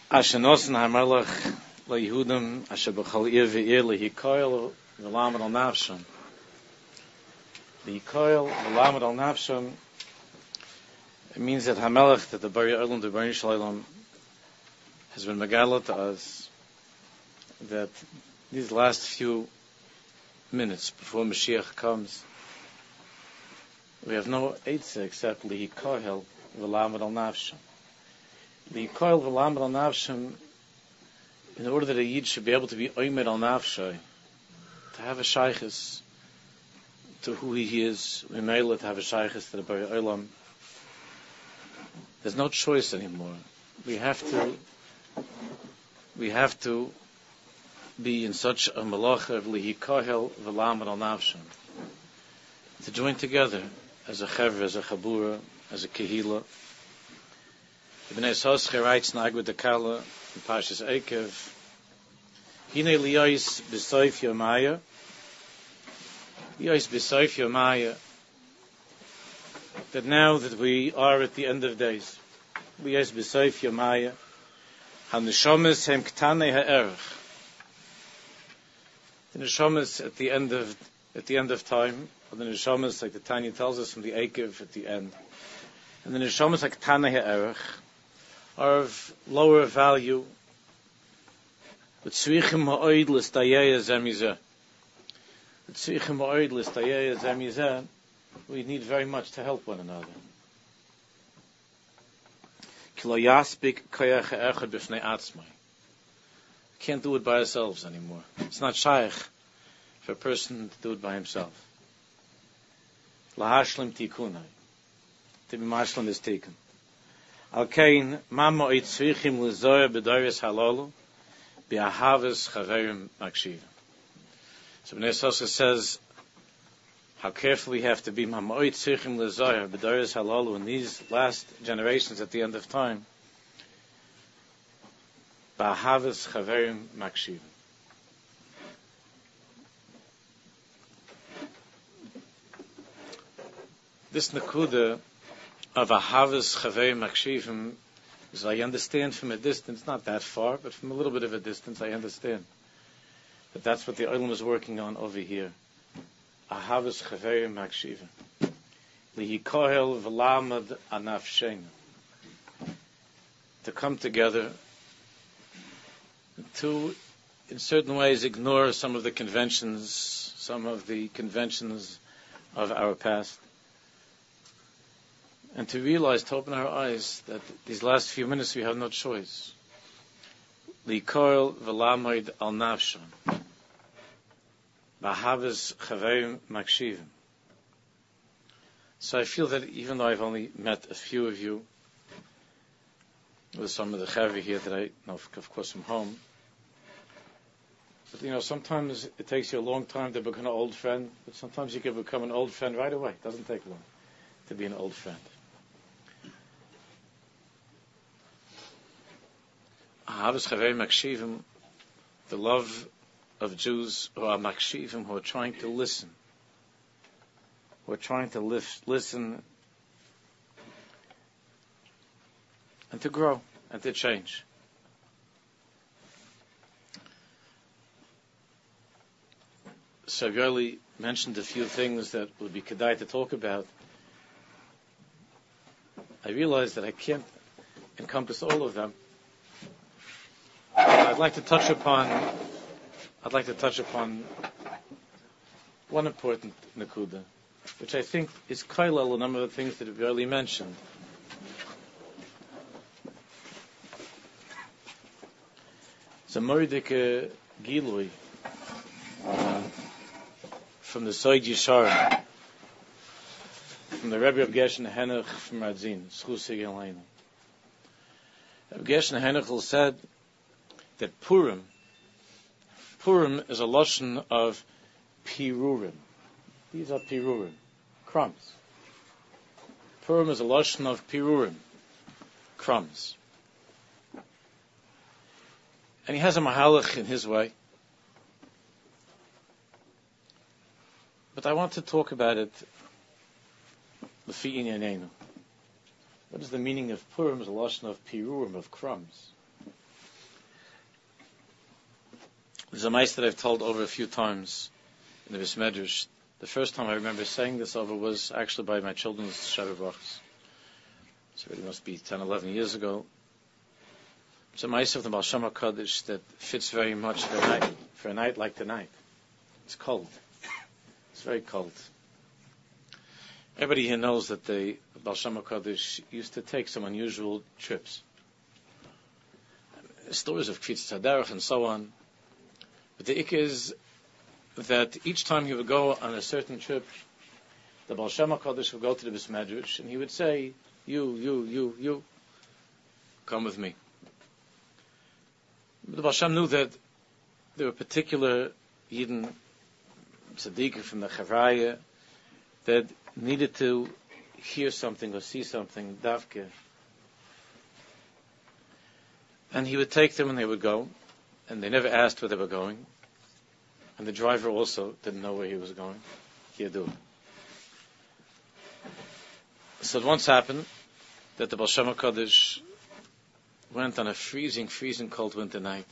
Ashenosen hamelach leYehudim asher b'chol ir ve'ir lehikoil v'lamed al nafshem. Lehikoil v'lamed al nafshem. It means that hamelach, that the Bari Olam, the Bari Shalom, has been megala to us that these last few minutes before Mashiach comes, we have no eitzah except lehikoil v'lamed al nafshem. The koil v'lamed al nafshem, in order that a yid should be able to be oimed al nafshay, to have a shaykhis to who he is, to have a shaykhis to the Bari Olam. There's no choice anymore. We have to be in such a malacha of lehikoil v'lamed al nafshem, to join together as a chevra, as a chabura, as a kehila. Ibn Esosche writes in Agud Kala in Parshas Eikev, Hine liyos b'soif yomaya, liyos b'soif yomaya, that now that we are at the end of days, liyos b'soif yomaya, haneshomes hem ktane ha'erech. The neshomes at the end of time, or the neshomes, like the Tanya tells us from the Eikev at the end, and the neshomes like ktane ha'erech are of lower value, but tzrichim ha'oid l'stayeh zemizeh. Tzrichim ha'oid l'stayeh zemizeh, we need very much to help one another. Ki lo yaspik koyach ha'echad b'fnei atzmai. We can't do it by ourselves anymore. It's not shaykh for a person to do it by himself. Lahashlim tikunai, to be mashlim is taken. Al-Kain, Mama Oitzvichim Lizoya B'Doris Halolu B'Ahavas Chaverim Makshiv. So Bnei Esosche says how careful we have to be. Mama Oitzvichim Lizoya B'Doris Halolu in these last generations at the end of time. B'Ahavas Chaverim Makshiv. This Nakuda of Ahavas Chavei Makshivim, as I understand from a distance, not that far, but from a little bit of a distance, I understand that that's what the Olam is working on over here. Ahavas Chavei Makshivim, Lihikohel V'Lamed Anafshein, to come together, to, in certain ways, ignore some of the conventions of our past, and to realize, to open our eyes, that these last few minutes we have no choice. Likoil v'lamoid al nafshon. B'ahavas chaverim makshivim. So I feel that even though I've only met a few of you, with some of the chaver here that I know, of course, from home, but sometimes it takes you a long time to become an old friend, but sometimes you can become an old friend right away. It doesn't take long to be an old friend. Ahavas Chavei Makshivim, the love of Jews who are Makshivim, who are trying to listen, listen, and to grow, and to change. So Gerli mentioned a few things that would be kedai to talk about. I realize that I can't encompass all of them. I'd like to touch upon one important nakuda, which I think is kailal a number of the things that have already mentioned. It's a moridike gilui from the Soid Yishar, from the Rebbe of Gershon Henoch from Radzin, Schusig Elena. Gershon Henoch said that Purim is a lashon of pirurim. These are pirurim, crumbs. Purim is a lashon of pirurim, crumbs. And he has a mahalach in his way. But I want to talk about it l'fi inyanenu. What is the meaning of Purim as a lashon of pirurim, of crumbs? There's a mice that I've told over a few times in the Bismedrash. The first time I remember saying this over was actually by my children's Shabbat Brachos. So it must be 10, 11 years ago. It's a mice of the Baal Shem HaKadosh that fits very much for a night like tonight. It's cold. It's very cold. Everybody here knows that the Baal Shem HaKadosh used to take some unusual trips. Stories of Kfitz Haderech and so on. But the ik is that each time he would go on a certain trip, the Baal Shem HaKadosh would go to the Bismedrash and he would say, you, come with me. But the Baal Shem knew that there were particular Yidden, tzaddikim from the Chavraya, that needed to hear something or see something, davke. And he would take them and they would go, and they never asked where they were going. And the driver also didn't know where he was going. He'd do it. So it once happened that the Baal Shem HaKadosh went on a freezing cold winter night.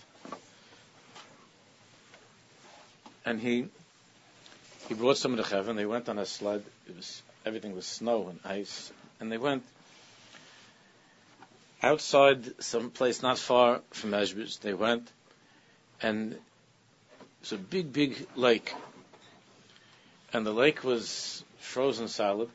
And he brought some of the Chaver, and they went on a sled. Everything was snow and ice. And they went outside some place not far from Mezhbiz. They went, and it was a big lake. And the lake was frozen solid.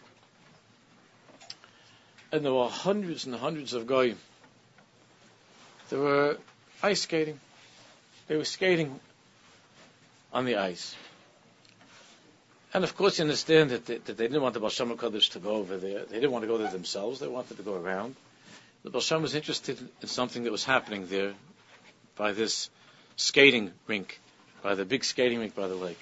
And there were hundreds and hundreds of goyim. They were ice skating. They were skating on the ice. And of course you understand that they didn't want the Baal Shem HaKadosh to go over there. They didn't want to go there themselves. They wanted to go around. The Baal Shem was interested in something that was happening there by this skating rink, by the big skating rink by the lake.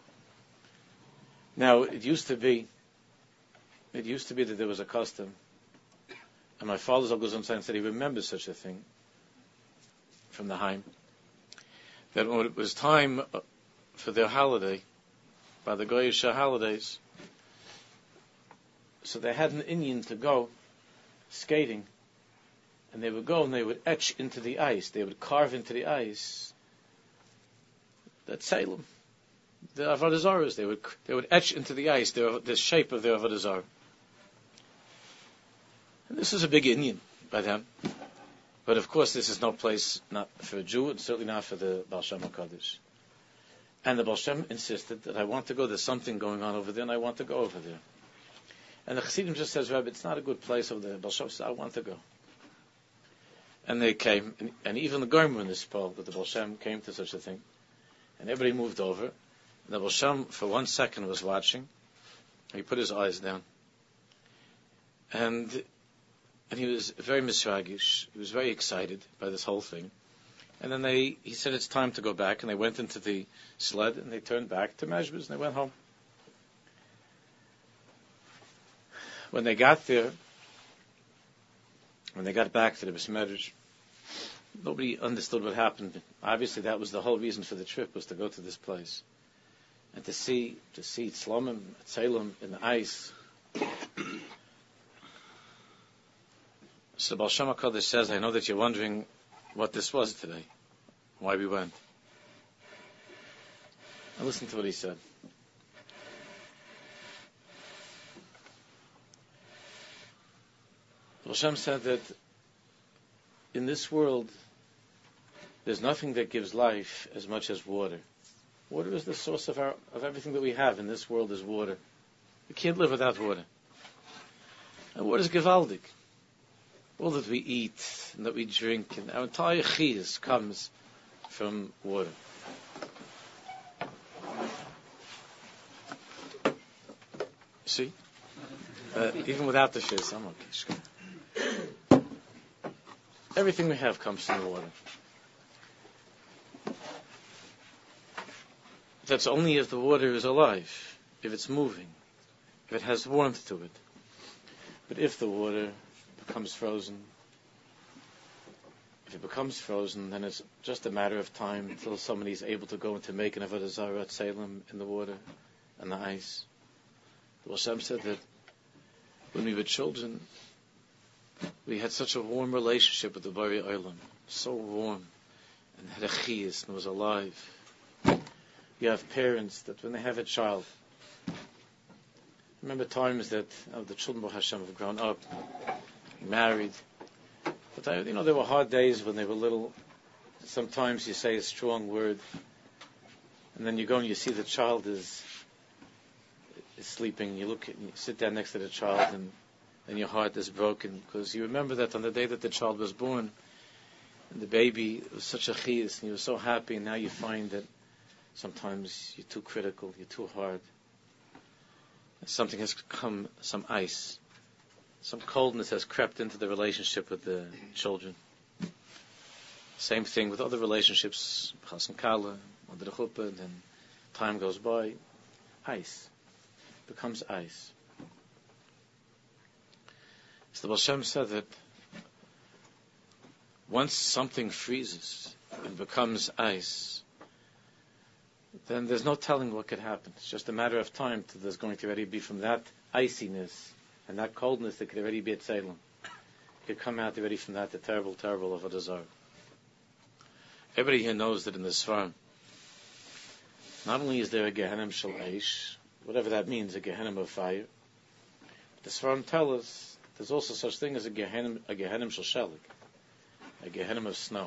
Now, it used to be that there was a custom, and my father Zalguzon said he remembers such a thing from the Haim, that when it was time for their holiday, by the Goyish holidays, so they had an Indian to go skating, and they would go and they would etch into the ice, they would carve into the ice that Salem, the Avodah Zarahs, they would etch into the ice the shape of their Avodah Zarah. And this was a big Indian by them. But of course this is no place not for a Jew, and certainly not for the Baal Shem HaKadosh. And the Baal Shem insisted that I want to go, there's something going on over there, and I want to go over there. And the Chassidim just says, Rabbi, it's not a good place over there. Baal Shem says, I want to go. And they came, and even the Goyim were in this spell, that the Baal Shem came to such a thing. And everybody moved over. And the Baal Shem, for 1 second, was watching. He put his eyes down. And he was very misragish. He was very excited by this whole thing. And then he said it's time to go back, and they went into the sled, and they turned back to Mezhbiz, and they went home. When they got there, when they got back to the Bismedrash, nobody understood what happened. Obviously, that was the whole reason for the trip, was to go to this place. And to see Tzlomim, Salem, in the ice. So Baal Shem HaKadosh says, I know that you're wondering what this was today, why we went. And listen to what he said. Baal Shem said that in this world, there's nothing that gives life as much as water. Water is the source of everything that we have in this world is water. We can't live without water. And water is gewaldig. All that we eat and that we drink, and our entire chiyus comes from water. See? Even without the shiz, I'm okay. Everything we have comes from the water. That's only if the water is alive, if it's moving, if it has warmth to it. But if the water becomes frozen, if it becomes frozen, then it's just a matter of time until somebody is able to go and to make an Avodah Zarah at Salem in the water and the ice. The Baal Shem said that when we were children, we had such a warm relationship with the Bari Olam, so warm and had a chiyus and was alive. You have parents that when they have a child, remember times that the children Baruch Hashem have grown up, married. But there were hard days when they were little. Sometimes you say a strong word, and then you go and you see the child is sleeping. You sit down next to the child, and your heart is broken because you remember that on the day that the child was born, and the baby was such a chiyus, and you were so happy, and now you find that sometimes you're too critical, you're too hard. And something has come, some ice, some coldness has crept into the relationship with the children. Same thing with other relationships, Chas and Kala, under the chuppah, and then time goes by, ice becomes ice. So the Baal Shem said that once something freezes and becomes ice, then there's no telling what could happen. It's just a matter of time till there's going to already be from that iciness and that coldness that could already be at Salem. It could come out already from that, the terrible, terrible of a desire. Everybody here knows that in this farm, not only is there a Gehenim Shel Eish, whatever that means, a Gehenim of fire, but the Sfarim tell us there's also such thing as a Gehenim Shel Shelik, a Gehenim of snow,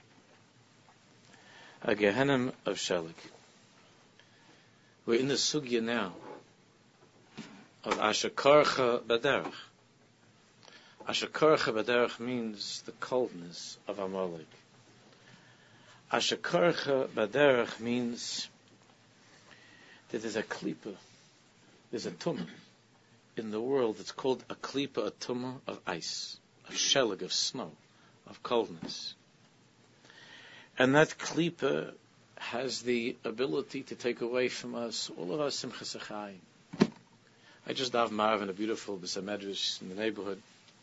a Gehenim of Shelik. We're in the sugya now of Asher Korcha Baderech. Asher Korcha Baderech means the coldness of Amalek. Asher Korcha Baderech means that there's a klipa, there's a tumah in the world. It's called a klipa, a tumah of ice, of shelig, of snow, of coldness. And that klipa has the ability to take away from us all of our simchas achayim. I just davened Marav in a beautiful B'sai Medrash in the neighborhood,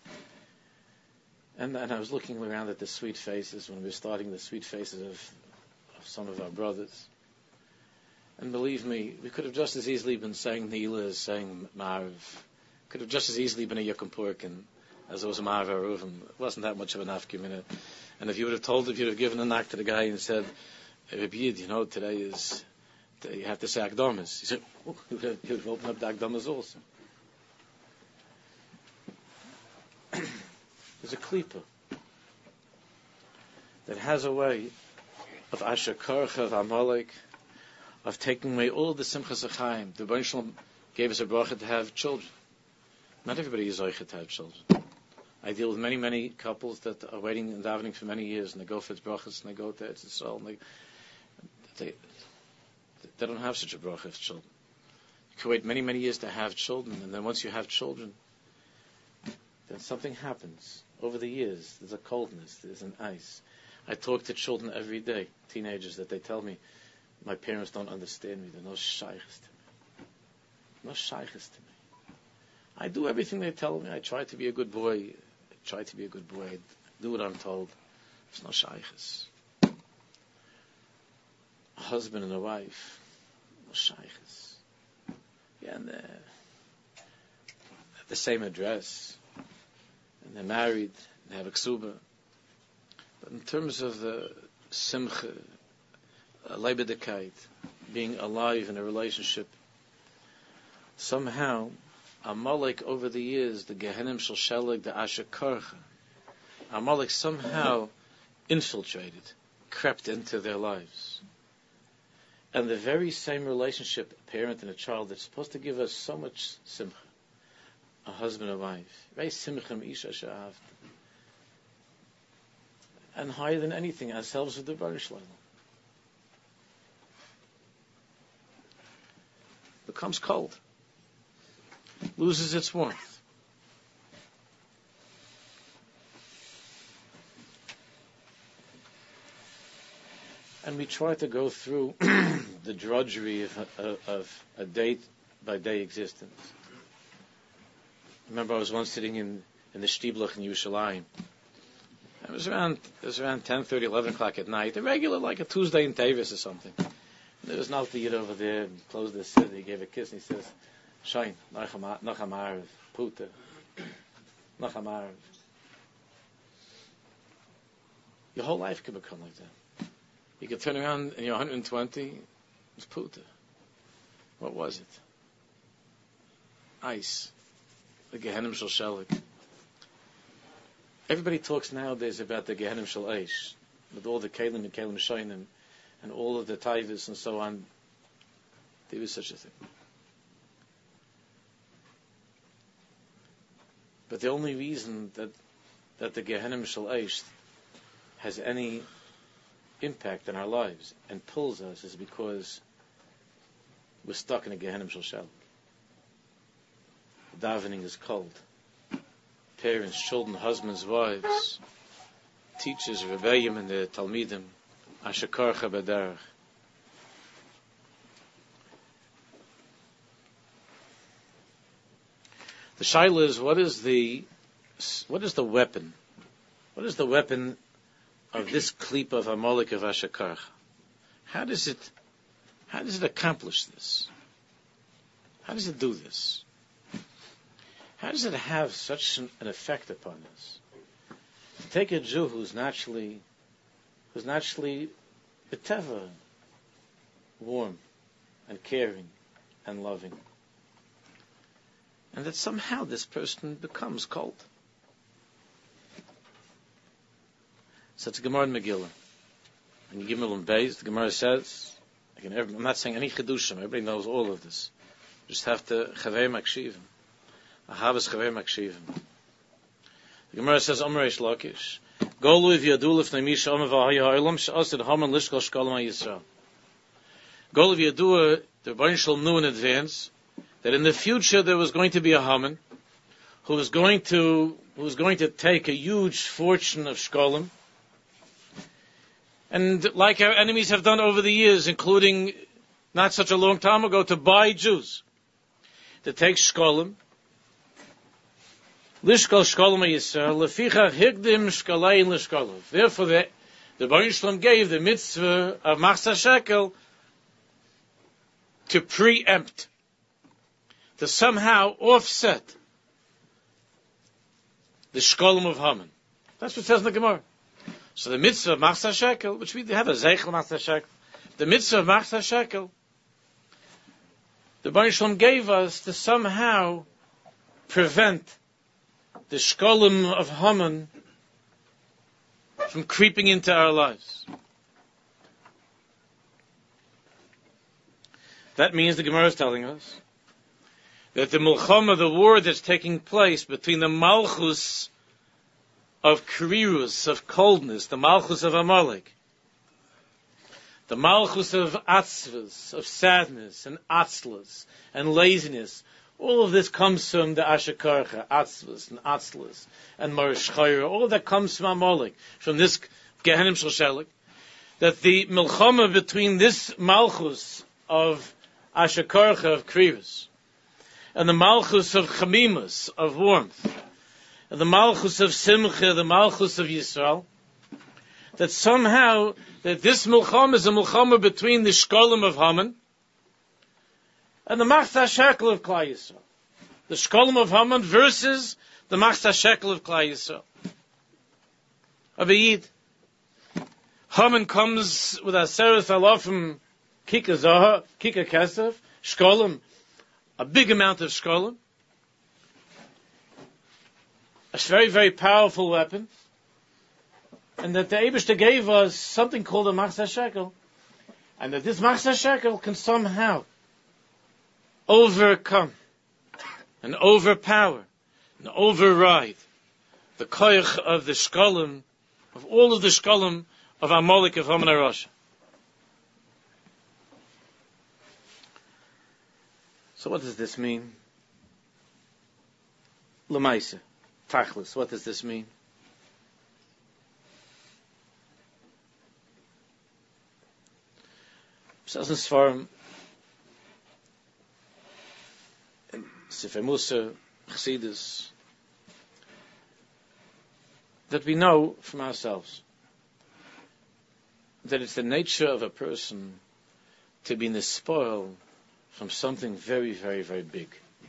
and I was looking around at the sweet faces when we were starting the sweet faces of some of our brothers. And believe me, we could have just as easily been saying Neila as saying Marav. Could have just as easily been a Yom Kippur as it was a Marav Aruvim. It wasn't that much of an afkiminah. And if you would have given a knock to the guy and said, Rabbi Yid, today is, you have to say Akdamas. He said, he would have opened up the Akdamas also. There's a klipa that has a way of Asher Korcha, of Amalek, of taking away all the simchas achayim. The Rebbeinu Shalom gave us a bracha to have children. Not everybody is zoichet to have children. I deal with many, many couples that are waiting and davening for many years, and they go for its brachas, and they go to Eretz Yisrael, and they don't have such a bracha of children. You can wait many, many years to have children, and then once you have children, then something happens. Over the years, there's a coldness, there's an ice. I talk to children every day, teenagers, that they tell me, my parents don't understand me, they're no shaykhs to me. No shaykhs to me. I do everything they tell me, I try to be a good boy, I do what I'm told. There's no shaykhs. A husband and a wife, no shaykhs. Yeah, and they're at the same address, and they're married, they have a ksuba. But in terms of the simcha, leibedekait, being alive in a relationship, somehow Amalek over the years, the Gehenim Shel Sheleg, the Asher Korcha, Amalek somehow infiltrated, crept into their lives. And the very same relationship, a parent and a child, that's supposed to give us so much simcha, a husband and wife, very simcha isha she'ahavta, and higher than anything, ourselves with the Rebbeinu Shalom, becomes cold, loses its warmth. And we try to go through the drudgery of a day-by-day existence. I remember I was once sitting in the Shtiblach in Yerushalayim. It was around 10:30, 11 o'clock at night, a regular, like a Tuesday in Tavis or something. And there was an Alter Yid over there, and closed his sit, he gave a kiss, and he says, Shain, Nachamarev, Puta, Nachamarev. Your whole life can become like that. You could turn around and you're 120, it's puta. What was it? Ice. The Gehenim Shel Shelik. Everybody talks nowadays about the Gehenim Shel Eish, with all the Kalim and Kalim Shainim, and all of the Taivas and so on. There is such a thing. But the only reason that the Gehenim Shel Eish has any impact in our lives and pulls us is because we're stuck in a Gehenim Shel Shelik. Davening is cold. Parents, children, husbands, wives, teachers, rebbeim, and the talmidim, ashakarcha b'derech. The shaila is, what is the weapon? What is the weapon of this klip of Amalek of ashakarcha? How does it accomplish this? How does it do this? How does it have such an effect upon us? Take a Jew who's naturally b'teva, warm and caring and loving, and that somehow this person becomes cold. So it's a Gemara in Megillah. And Gimel and Beis, the Gemara says, I'm not saying any chidushim, everybody knows all of this. You just have to chavei makshivim. Ahavas chavei makshivim. The Gemara says, Omer Reish Lakish, Golu if yadu lifnei misha omer v'ahaya ha'olam she'ased haman lishkol shkolam ha'yisrael. Golu if yadu, the Rebbeinu Shalom knew in advance that in the future there was going to be a Haman who was going to take a huge fortune of shkolim, and like our enemies have done over the years, including not such a long time ago, to buy Jews, to take shkolim, lishkol shkolim ha'yisrael, lefichach higdim shkalein lishkolov. Therefore, the Rebbeinu Shalom gave the mitzvah of machzah shekel to preempt, to somehow offset the shkolim of Haman. That's what it says in the Gemara. So the mitzvah of machzah shekel, which we have a zeichel machzah shekel, the mitzvah of machzah shekel, the Rebbeinu Shalom gave us to somehow prevent the shkolim of Haman from creeping into our lives. That means the Gemara is telling us that the Milchama, the war that's taking place between the Malchus of Krirus, of coldness, the Malchus of Amalek, the Malchus of Atzvus, of sadness and Atzlus and laziness, all of this comes from the Ashakarcha, Atzvus and Atzlus and Marish Chayra. All of that comes from Amalek, from this Gehenim Shel Shelik. That the Milchama between this Malchus of Ashakarcha, of Krirus, and the Malchus of Chamimus, of warmth, and the Malchus of Simcha, the Malchus of Yisrael, that somehow, that this Milchama is a Milchama between the Shkolim of Haman and the Machzah Shekel of Klal Yisrael. The Shkolim of Haman versus the Machzah Shekel of Klal Yisrael. Of Yid. Haman comes with Aseret Alafim Kika Zohar, Kika Kesef, Shkolim, a big amount of Shkolim. A very, very powerful weapon. And that the Eibishter gave us something called a Machzah Shekel. And that this Machzah Shekel can somehow overcome and overpower and override the koyach of the shkolim, of all of the shkolim of Amalek of Haman HaRasha. So what does this mean? L'maisa, tachlis, what does this mean? Says in Sfarim, Sefer Musa, Chassidus, that we know from ourselves that it's the nature of a person to be nespoil from something very, very, very big.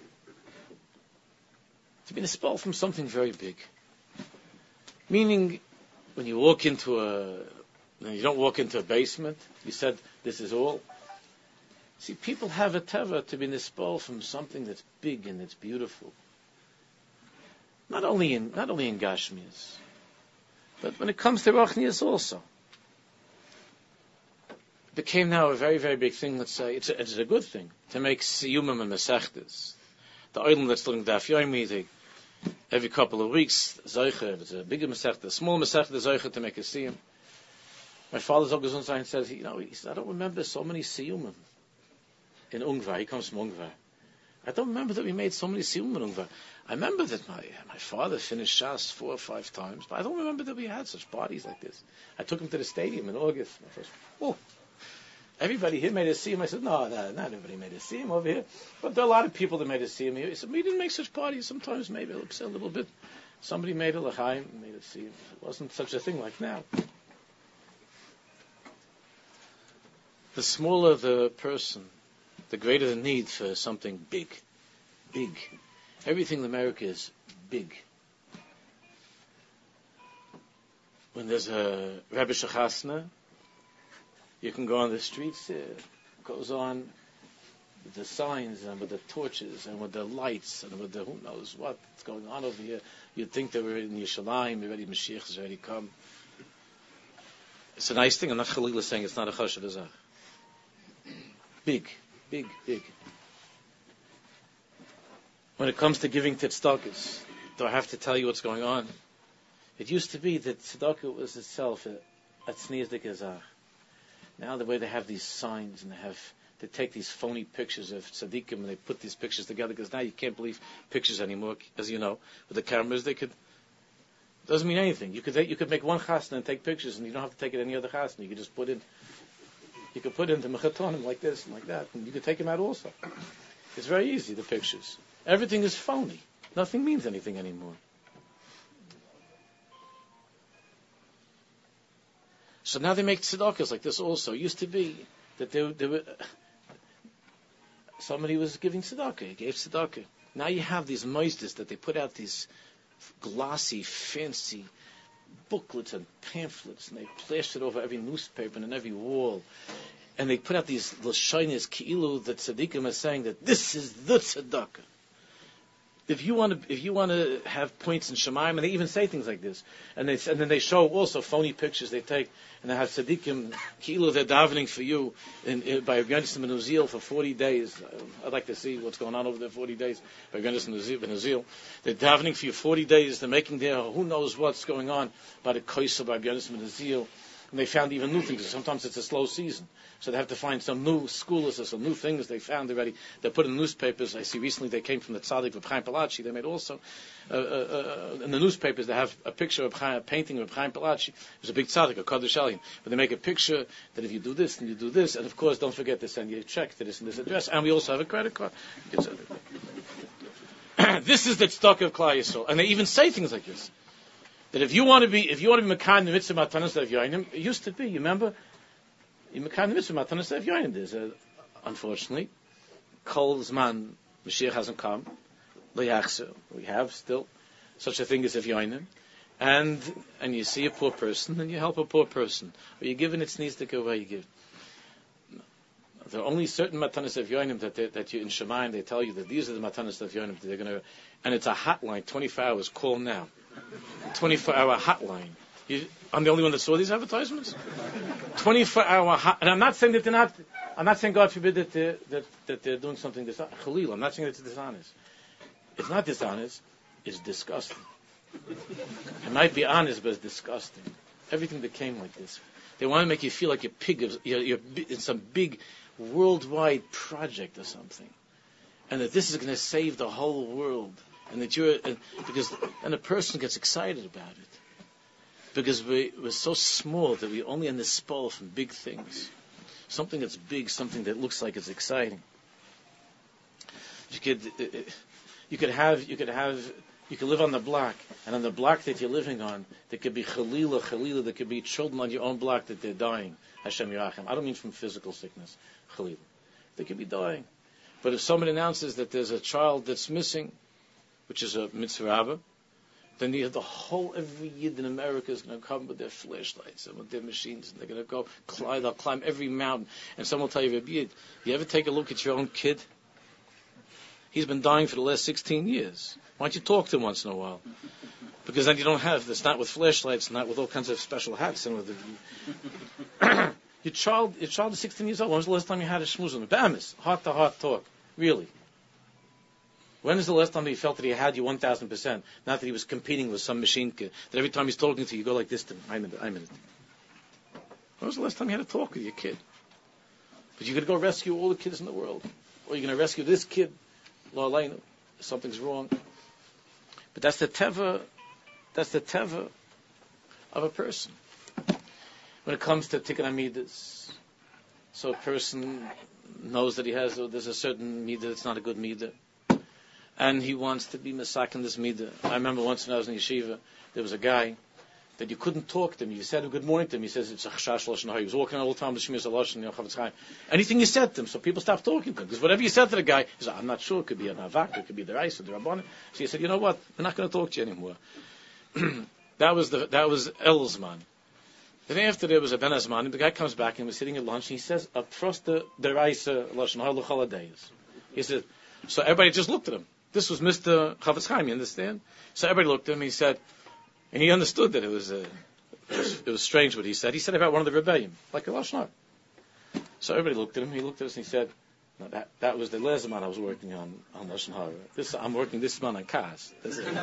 To be nespoil from something very big. Meaning, when you walk into a And you don't walk into a basement. You said, this is all. See, people have a teva to be nispal from something that's big and that's beautiful. Not only in Gashmias, but when it comes to Ruchnias also. It became now a very, very big thing, let's say. It's a good thing to make siyumim and mesechtes. The oilam that's learning Daf Yomi, every couple of weeks, Zoicher, it's a bigger mesechtes, a small mesechtes, Zoicher to make a siyum. My father's always on says, he says, I don't remember so many siyumim in Ungvar. He comes from Ungvar. I don't remember that we made so many siyumim in Ungvar. I remember that my father finished Shas 4 or 5 times, but I don't remember that we had such parties like this. I took him to the stadium in August. Everybody here made a siyum. I said, no, not everybody made a siyum over here. But there are a lot of people that made a siyum here. He said, we didn't make such parties. Sometimes maybe a little bit. Somebody made a l'chaim, made a siyum. It wasn't such a thing like now. The smaller the person, the greater the need for something big. Big. Everything in America is big. When there's a Rebbe Shechasna, you can go on the streets, it goes on with the signs and with the torches and with the lights and with the who knows what's going on over here. You'd think that we're in Yerushalayim, already Mashiach has already come. It's a nice thing. I'm not Chalila saying it's not a chashuv azach. Big, big, big. When it comes to giving tzedakahs, do I have to tell you what's going on? It used to be that tzedakah was itself a tzniyadik azach. Now the way they have these signs and they take these phony pictures of tzaddikim and they put these pictures together, because now you can't believe pictures anymore, as you know. With the cameras, doesn't mean anything. You could make one chasna and take pictures, and you don't have to take it any other chasna. You could just put in the mechatonim like this and like that, and you could take them out also. It's very easy, the pictures. Everything is phony. Nothing means anything anymore. So now they make tzedakahs like this also. It used to be that they were somebody was giving tzedakah. He gave tzedakah. Now you have these moistus that they put out these glossy, fancy booklets and pamphlets, and they plastered over every newspaper and every wall. And they put out these lashonis ki'ilu that tzaddikim are saying that this is the tzedakah. If you want to have points in Shemaim, and they even say things like this, and then they show also phony pictures they take, and they have tzaddikim ki'ilu they're davening for you by Rabbi Yonasan ben Uziel for 40 days. I'd like to see what's going on over there 40 days by Rabbi Yonasan ben Uziel. They're davening for you 40 days. They're making their who knows what's going on by the Koisa by Rabbi Yonasan ben Uziel. And they found even new things. Sometimes it's a slow season. So they have to find some new scholars or some new things they found already. They put in the newspapers. I see recently they came from the Tzaddik of Chaim Palachi. They made also, in the newspapers, they have a picture of a painting of Chaim Palachi. There's a big Tzaddik, a Kodesh Elyon. But they make a picture that if you do this and you do this, and of course don't forget to send you a check to this and this address. And we also have a credit card. This is the tzedakah of Klal Yisrael. And they even say things like this. That if you want to be Mekan the mitzvah matanas of Yoinim, it used to be, you remember? Mekan the mitzvah matanas of Yoinim. There's unfortunately, Kol Zman, Mashiach hasn't come. Le'achzer, we have still such a thing as of Yoinim. And you see a poor person, and you help a poor person. Or you give, and it needs to go where you give. There are only certain matanas of Yoinim that you in Shemayim, they tell you that these are the matanas of Yoinim that they're going to, and it's a hotline, 24 hours, call now. 24-hour hotline. I'm the only one that saw these advertisements. 24-hour hotline. And I'm not saying that they're not. I'm not saying God forbid that they're doing something dishonest. Khalil, I'm not saying that it's dishonest. It's not dishonest. It's disgusting. It might be honest, but it's disgusting. Everything that came like this. They want to make you feel like you're pig. You're in some big worldwide project or something, and that this is going to save the whole world. And that and a person gets excited about it. Because we're so small that we only understand from big things. Something that's big, something that looks like it's exciting. You could live on the block, and on the block that you're living on, there could be Chalila, there could be children on your own block that they're dying. Hashem Yerachem. I don't mean from physical sickness, Chalila. They could be dying. But if someone announces that there's a child that's missing, which is a mitzvah, Then you have every Yid in America is going to come with their flashlights and with their machines, and they're going to go they'll climb every mountain. And someone will tell you, Rabbi Yid, you ever take a look at your own kid? He's been dying for the last 16 years. Why don't you talk to him once in a while? Because then you don't have this, not with flashlights, not with all kinds of special hats, and with your child is 16 years old. When was the last time you had a shmuz with him? B'amis, heart-to-heart talk. Really. When is the last time that he felt that he had you 1,000%? Not that he was competing with some machine kid. That every time he's talking to you, you go like this to him. I'm in it. When was the last time you had to talk with your kid? But you're going to go rescue all the kids in the world. Or you're going to rescue this kid. Lo aleinu. Something's wrong. But that's the teva of a person. When it comes to tikkun amidas, so a person knows that there's a certain midah that's not a good midah. And he wants to be masak in this midah. I remember once when I was in yeshiva, there was a guy that you couldn't talk to him. You said good morning to him. He says it's a chashash lashon hara. He was walking all the time with shmir lashon Chavetz Chaim. Anything you said to him, so people stopped talking to him because whatever you said to the guy, he said, I'm not sure. It could be an avak, it could be the rice or the rabbanim. So he said, you know what? We're not going to talk to you anymore. that was Elzman. Then after there was a Ben Azman, and the guy comes back and was sitting at lunch, and he says, "Trust the rice lashon hara l'choladeis." He said, so everybody just looked at him. This was Mr. Chavetz Chaim, you understand? So everybody looked at him, he said, and he understood that it was strange what he said. He said about one of the rebellion, like a lashon hara. So everybody looked at him, he looked at us and he said, no, that was the last man I was working on lashon hara. I'm working this man on Kas.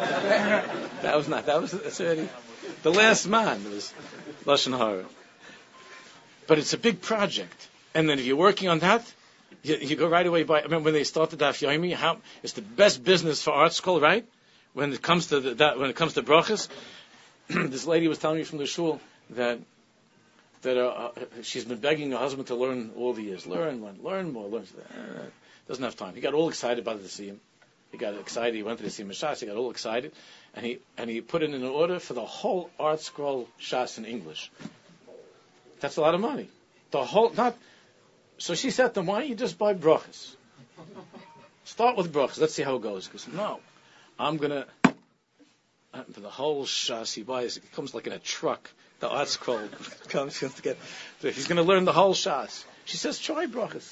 That's already the last man was lashon hara. But it's a big project. And then if you're working on that, you go right away by. I remember when they started Daf Yomi, it's the best business for art school, right? When it comes to brachas, this lady was telling me from the shul that she's been begging her husband to learn all the years, learn more. Doesn't have time. He got all excited by to see him. He got excited. He went to see him in Shas. He got all excited, and he put in an order for the whole art scroll Shas in English. That's a lot of money. So she said to him, why don't you just buy brachas? Start with brachas. Let's see how it goes. He goes, no, I'm going to, for the whole Shas he buys, it comes like in a truck. The art scroll comes together. He's going to learn the whole Shas. She says, try brachas.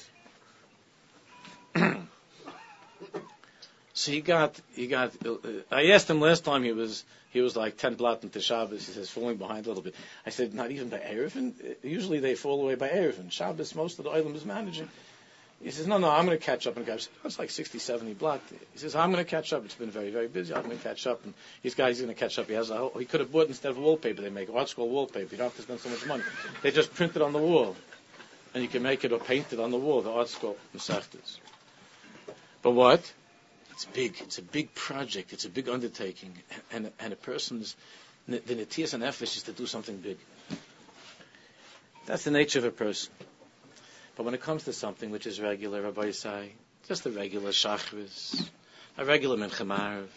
So he got. I asked him last time he was like 10 blat into Shabbos. He says falling behind a little bit. I said not even by Erevin. Usually they fall away by Erevin. Shabbos most of the Olam is managing. He says no, I'm going to catch up. And the guy says it's like 60, 70 blat. He says I'm going to catch up. It's been very, very busy. I'm going to catch up. And he's going to catch up. He could have bought instead of wallpaper. They make art school wallpaper. You don't have to spend so much money. They just print it on the wall, and you can make it or paint it on the wall. The art school Masechtas. But what? It's big. It's a big project. It's a big undertaking. And a person's, the netiyas and nefesh is to do something big. That's the nature of a person. But when it comes to something which is regular, Rabbi Yisai, just a regular shachris, a regular mincha ma'ariv,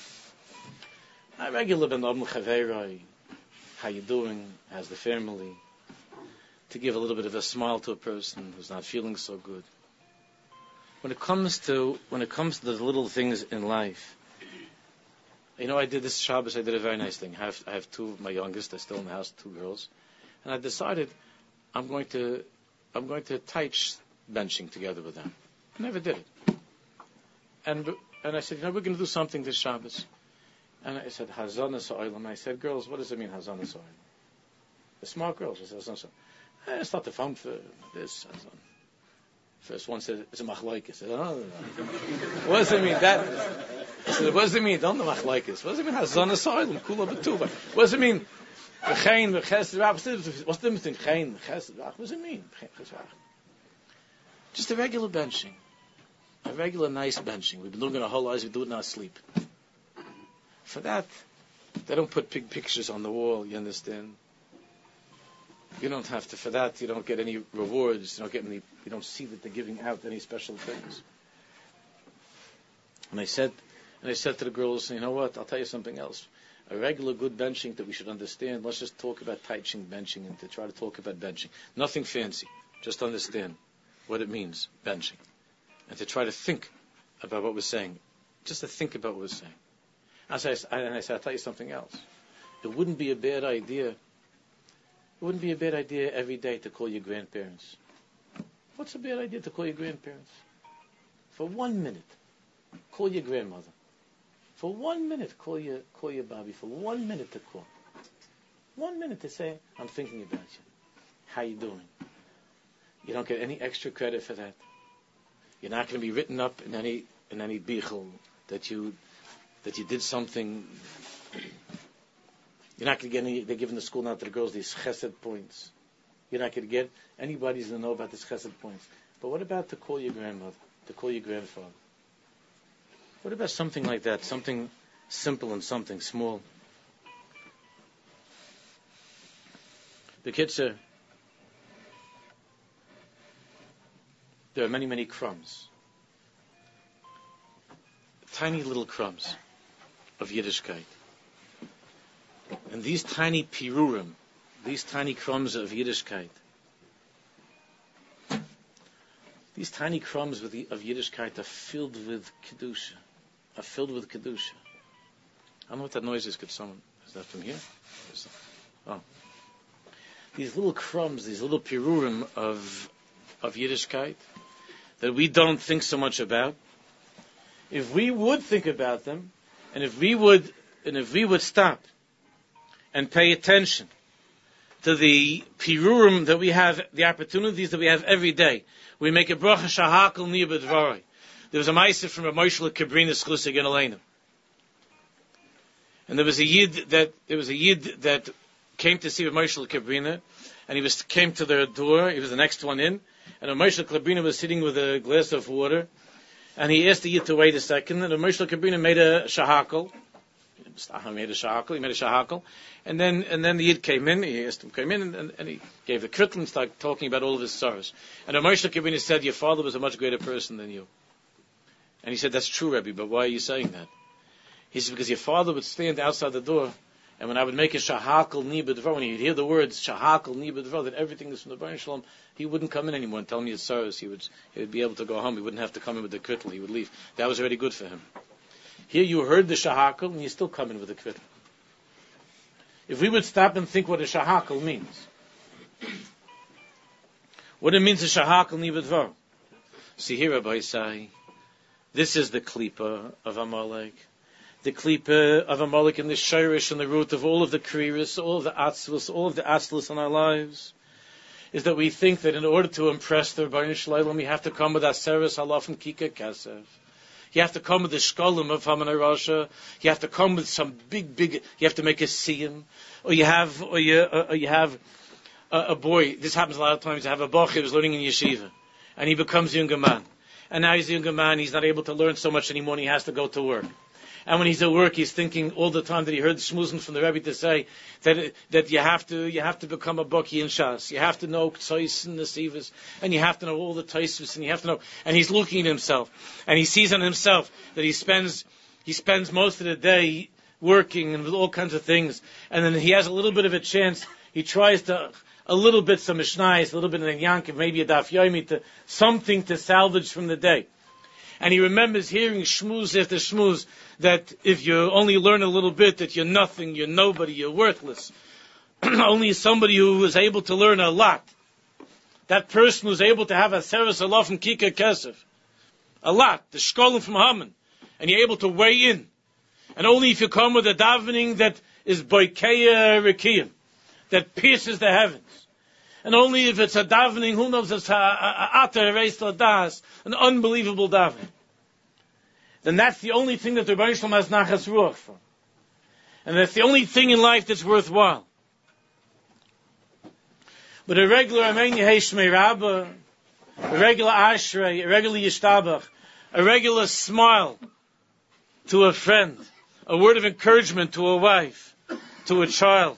a regular ben Adam Chaveroi, how you doing, how's the family, to give a little bit of a smile to a person who's not feeling so good. When it comes to the little things in life, I did this Shabbos. I did a very nice thing. I have two of my youngest. They're still in the house, 2 girls, and I decided I'm going to teach benching together with them. I never did it, and I said, we're going to do something this Shabbos. And I said, Hazanas Oilam. I said, girls, what does it mean, Hazanas Oilam? The smart girls. I said, Hazanas Oilam. It's not the fun for this. First one said, it's a machlaikis. I said, no. What does it mean? I said, what does it mean? Don't the machlaikis. What does it mean? Hazanas Oilam, kula b'tuva. What does it mean? V'chein, v'chesed, what's the difference between chein and chesed? What does it mean? Just a regular benching. A regular nice benching. We've been doing it our whole lives. We do it in our sleep. For that, they don't put big pictures on the wall, you understand? You don't have to, for that, you don't get any rewards, you don't see that they're giving out any special things. And I said to the girls, you know what, I'll tell you something else. A regular good benching that we should understand, let's just talk about teaching benching and to try to talk about benching. Nothing fancy, just understand what it means, benching. And to try to think about what we're saying. Just to think about what we're saying. And I said, I'll tell you something else. It wouldn't be a bad idea. It wouldn't be a bad idea every day to call your grandparents. What's a bad idea to call your grandparents? For 1 minute, call your grandmother. For 1 minute, call your Bobby. For 1 minute to call. 1 minute to say, I'm thinking about you. How you doing? You don't get any extra credit for that. You're not going to be written up in any bichel that you did something. You're not going to get any. They're giving the school now to the girls these chesed points. You're not going to get anybody's going to know about this chesed points. But what about to call your grandmother, to call your grandfather? What about something like that? Something simple and something small. The kids are. There are many, many crumbs. Tiny little crumbs of Yiddishkeit. And these tiny pirurim, these tiny crumbs of Yiddishkeit, these tiny crumbs of Yiddishkeit are filled with Kedusha. I don't know what that noise is. Could someone... Is that from here? Oh. These little crumbs, these little pirurim of Yiddishkeit that we don't think so much about. If we would think about them, and if we would stop and pay attention to the pirurim that we have, the opportunities that we have every day, we make a bracha shahakal niya b'dvarei. There was a ma'aser from a Moshe Kabrina Schlusig in Elena, and there was a yid that came to see Moshe Kabrina, and he came to their door. He was the next one in, and Moshe Kabrina was sitting with a glass of water. And he asked the yid to wait a second, and the Moshe Kabrina made a shahakal. He made a shahakal. And then the yid came in, he asked him to come in, and he gave the kritl and started talking about all of his sorrows. And the Moshe Kabrina said, your father was a much greater person than you. And he said, that's true, Rebbe, but why are you saying that? He said, because your father would stand outside the door, and when I would make a shahakal ni b'dvar, when he'd hear the words shahakal ni b'dvar, that everything is from the Baruch Shalom, he wouldn't come in anymore and tell me his sorrows. He would be able to go home. He wouldn't have to come in with the kritl. He would leave. That was already good for him. Here you heard the shahakal, and you still come in with the kritl. If we would stop and think what a shahakal means, what it means a shahakal ni b'dvar. See here, Rabbi Isai, this is the klipa of Amalek. The klipa of Amalek and the shirish and the root of all of the kriris, all of the atzvus, all of the atzlus in our lives, is that we think that in order to impress the Rebbeinu Shalom, you have to come with aseres halaf and kika kasef. You have to come with the shkolim of Hamanei Rasha. You have to come with some big. You have to make a siyum, or you have a boy. This happens a lot of times. You have a boch who was learning in yeshiva, and he becomes a younger man, and now he's a younger man. He's not able to learn so much anymore. And he has to go to work. And when he's at work, he's thinking all the time that he heard the shmuzin from the Rebbe to say that you have to become a baki in Shas. You have to know Tzais and Nesivas, and you have to know all the Taisus, and you have to know. And he's looking at himself, and he sees on himself that he spends most of the day working and with all kinds of things. And then he has a little bit of a chance. He tries to a little bit some mishnayos, a little bit of yankiv, maybe a daf yomi, to something to salvage from the day. And he remembers hearing shmuz after shmuz that if you only learn a little bit, that you're nothing, you're nobody, you're worthless. Only somebody who was able to learn a lot. That person who's able to have a seres alof and kika kesef. A lot. The shkolim from Haman. And you're able to weigh in. And only if you come with a davening that is boikeya rikiyim, that pierces the heavens. And only if it's a davening, who knows, it's an unbelievable davening. Then that's the only thing that the Rebbeinu Shalom has nachas ruach for. And that's the only thing in life that's worthwhile. But a regular Amen Yehei Shmei Rabbah, a regular Ashrei, a regular Yishtabach, a regular smile to a friend, a word of encouragement to a wife, to a child.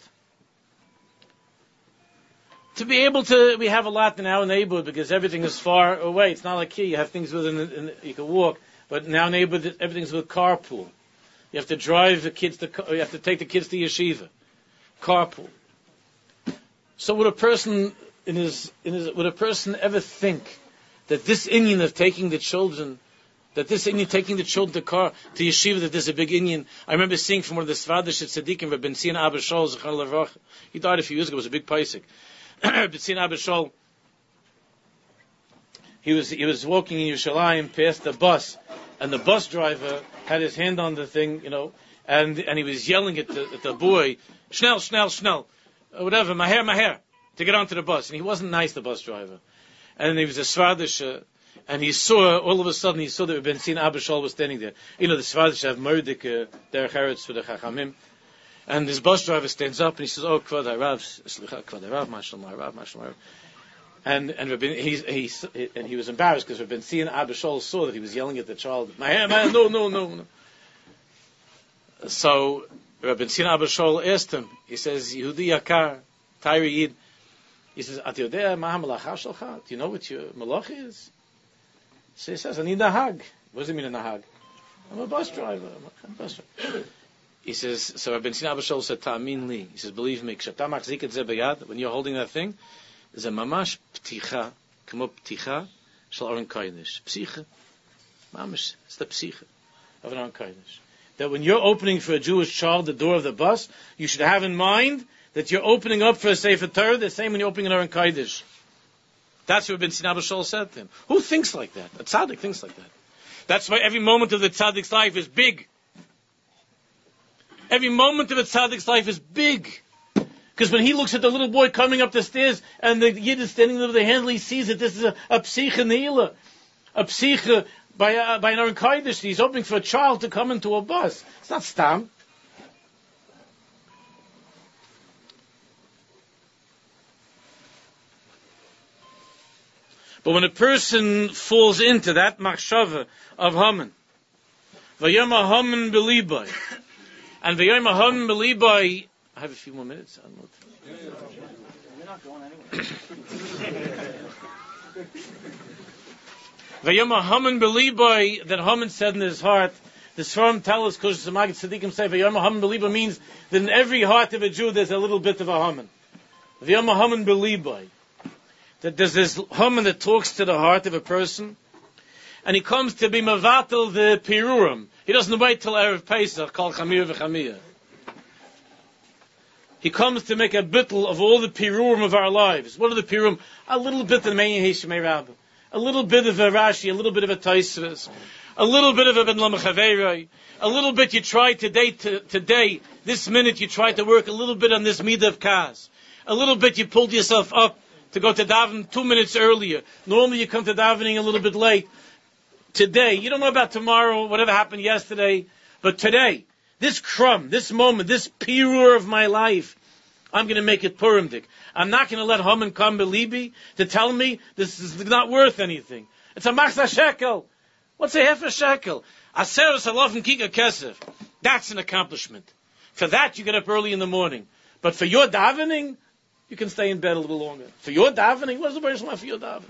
To be able to, we have a lot in our neighborhood because everything is far away. It's not like here, you have things within, you can walk. But in our neighborhood, everything's with carpool. You have to drive the kids you have to take the kids to yeshiva. Carpool. So would a person would a person ever think that this inyan of taking the children That this Indian taking the children to car to yeshiva, that there's a big Indian. I remember seeing from one of the Svadish tzaddikim, Rabbi Tzina Abba Shol, Zechar Levrach. He died a few years ago. It was a big paisik. Rabbi Tzina Abba Shol. He was walking in Yerushalayim past the bus, and the bus driver had his hand on the thing, and he was yelling at the boy, "Schnell, schnell, schnell," whatever, my hair, to get onto the bus. And he wasn't nice, the bus driver. And he was a Svadish. And all of a sudden, he saw that Ben Sina Abba Shol was standing there. The Svadish have Murdik, Derech Eretz for the Chachamim. And his bus driver stands up and he says, "Oh, Kvod Harav, Slicha, Kvod Harav, Mashallah Harav, Mashallah Harav." And he was embarrassed because Ben Sina Abba Shol saw that he was yelling at the child, "My hair, no. So Ben Sina Abba Shol asked him, he says, "Yehudi Yakar, Tairi Yid." He says, "At Yodea Maha Malacha Shalcha? Do you know what your malach is?" So he says, "I need a hug." What does it mean, a hug? I'm a bus driver. He says, so Rabbi Tzina Abba Shol said, "Ta'amin li." He says, "Believe me, when you're holding that thing, there's a mamash pticha, kamo pticha, shel Aron Kodesh. Psicha. Mamash, it's the psicha of an Aron Kodesh. That when you're opening for a Jewish child the door of the bus, you should have in mind that you're opening up for a Sefer Torah, the same when you're opening an Aron Kodesh." That's what Rabbi Tzina Abba Shol said to him. Who thinks like that? A tzaddik thinks like that. That's why every moment of the tzaddik's life is big. Every moment of a tzaddik's life is big. Because when he looks at the little boy coming up the stairs and the Yid is standing there with the handle, he sees that this is a psicha neila. A psicha by an Aron Kodesh. He's opening for a child to come into a bus. It's not stam. But when a person falls into that machshava of Haman, v'yom Haman b'libai, and v'yom Haman b'libai, I have a few more minutes. I don't know. You're not going anywhere. V'yom Haman b'libai, that Haman said in his heart. The Sfarim tell us, because the Maggid Tzaddikim say, v'yom Haman b'libai means that in every heart of a Jew there's a little bit of a Haman. V'yom Haman b'libai. That there's this Haman that talks to the heart of a person, and he comes to be mavatel the pirurim. He doesn't wait till Erev Pesach, called Chamir v'Chamir. He comes to make a bittul of all the pirurim of our lives. What are the pirurim? A little bit of the Me'yin Heshimei Rabbah, a little bit of a Rashi, a little bit of a Tosfos, a little bit of a Ben Lamachaveri, a little bit you try today, this minute you try to work a little bit on this midah of Kaz. A little bit you pulled yourself up to go to daven 2 minutes earlier. Normally you come to davening a little bit late. Today, you don't know about tomorrow, whatever happened yesterday, but today, this crumb, this moment, this pirur of my life, I'm going to make it purimdik. I'm not going to let Haman come belibi to tell me this is not worth anything. It's a machzah shekel. What's a half a shekel? Aseres alofim kika kesef. That's an accomplishment. For that, you get up early in the morning. But for your davening, you can stay in bed a little longer. For your davening, what does the person want for your davening?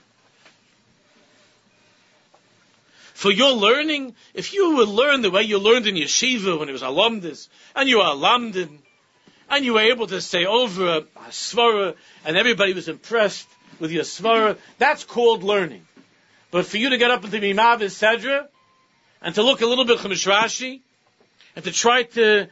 For your learning, if you would learn the way you learned in yeshiva when it was alumdus, and you were alamdin, and you were able to say over a svara, and everybody was impressed with your svara, that's called learning. But for you to get up into Mimav and Sedra, and to look a little bit Chumash Rashi, and to try to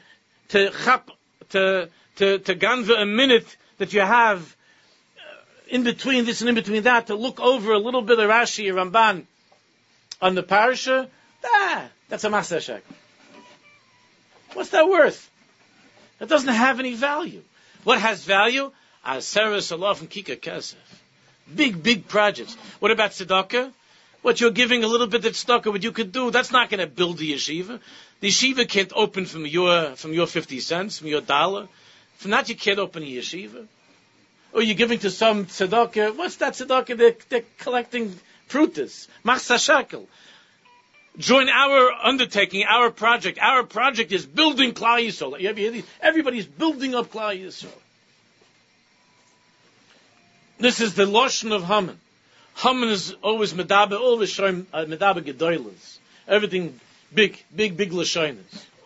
ganva a minute that you have in between this and in between that, to look over a little bit of Rashi or Ramban on the parasha, that's a machzah shekel. What's that worth? That doesn't have any value. What has value? Aseres alofim kika kesef. Big projects. What about tzedakah? What you're giving a little bit of tzedakah, what you could do, that's not going to build the yeshiva. The yeshiva can't open from your 50 cents, from your dollar. From that you can't open a yeshiva. Or you're giving to some tzedakah. What's that tzedakah? They're collecting prutas. Machzah shekel. Join our undertaking, our project. Our project is building Klal Yisrael. Everybody's building up Klal Yisrael. This is the Lashon of Haman. Haman is always medaber, always showing medaber gedolos. Everything big lashonos.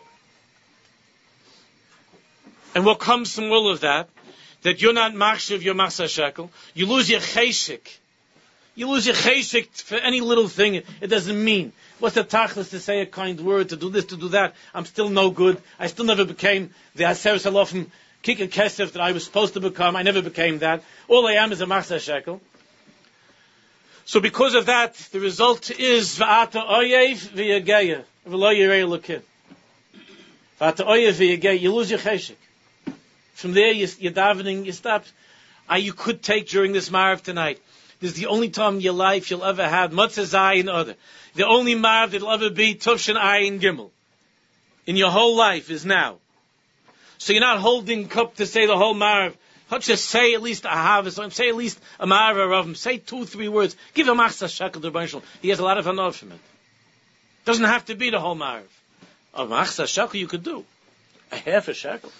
And what comes from all of that? That you're not machshav, you're machzah shekel. You lose your cheshik. You lose your cheshik for any little thing. It doesn't mean. What's the tachlis to say a kind word, to do this, to do that? I'm still no good. I still never became the Aser Salofim Kika Kesef that I was supposed to become. I never became that. All I am is a Machzah Shekel. So because of that, the result is V'ata Oyev V'yageya V'lo Yirei Elokim. V'ata Oyev V'yageya. You lose your cheshik. From there, you're davening, you stop. You could take during this Marav tonight. This is the only time in your life you'll ever have Matzah Zayin Other. The only Marav that'll ever be Tufshin Ayin Gimel. In your whole life is now. So you're not holding cup to say the whole Marav. Not just say at least a Havas, say at least a Marav of him. Say 2-3 words. Give a Machzah Shekel to Rebbeinu Shalom. He has a lot of hanov from it. Doesn't have to be the whole Marav. A Machzah Shekel you could do. A half a shekel.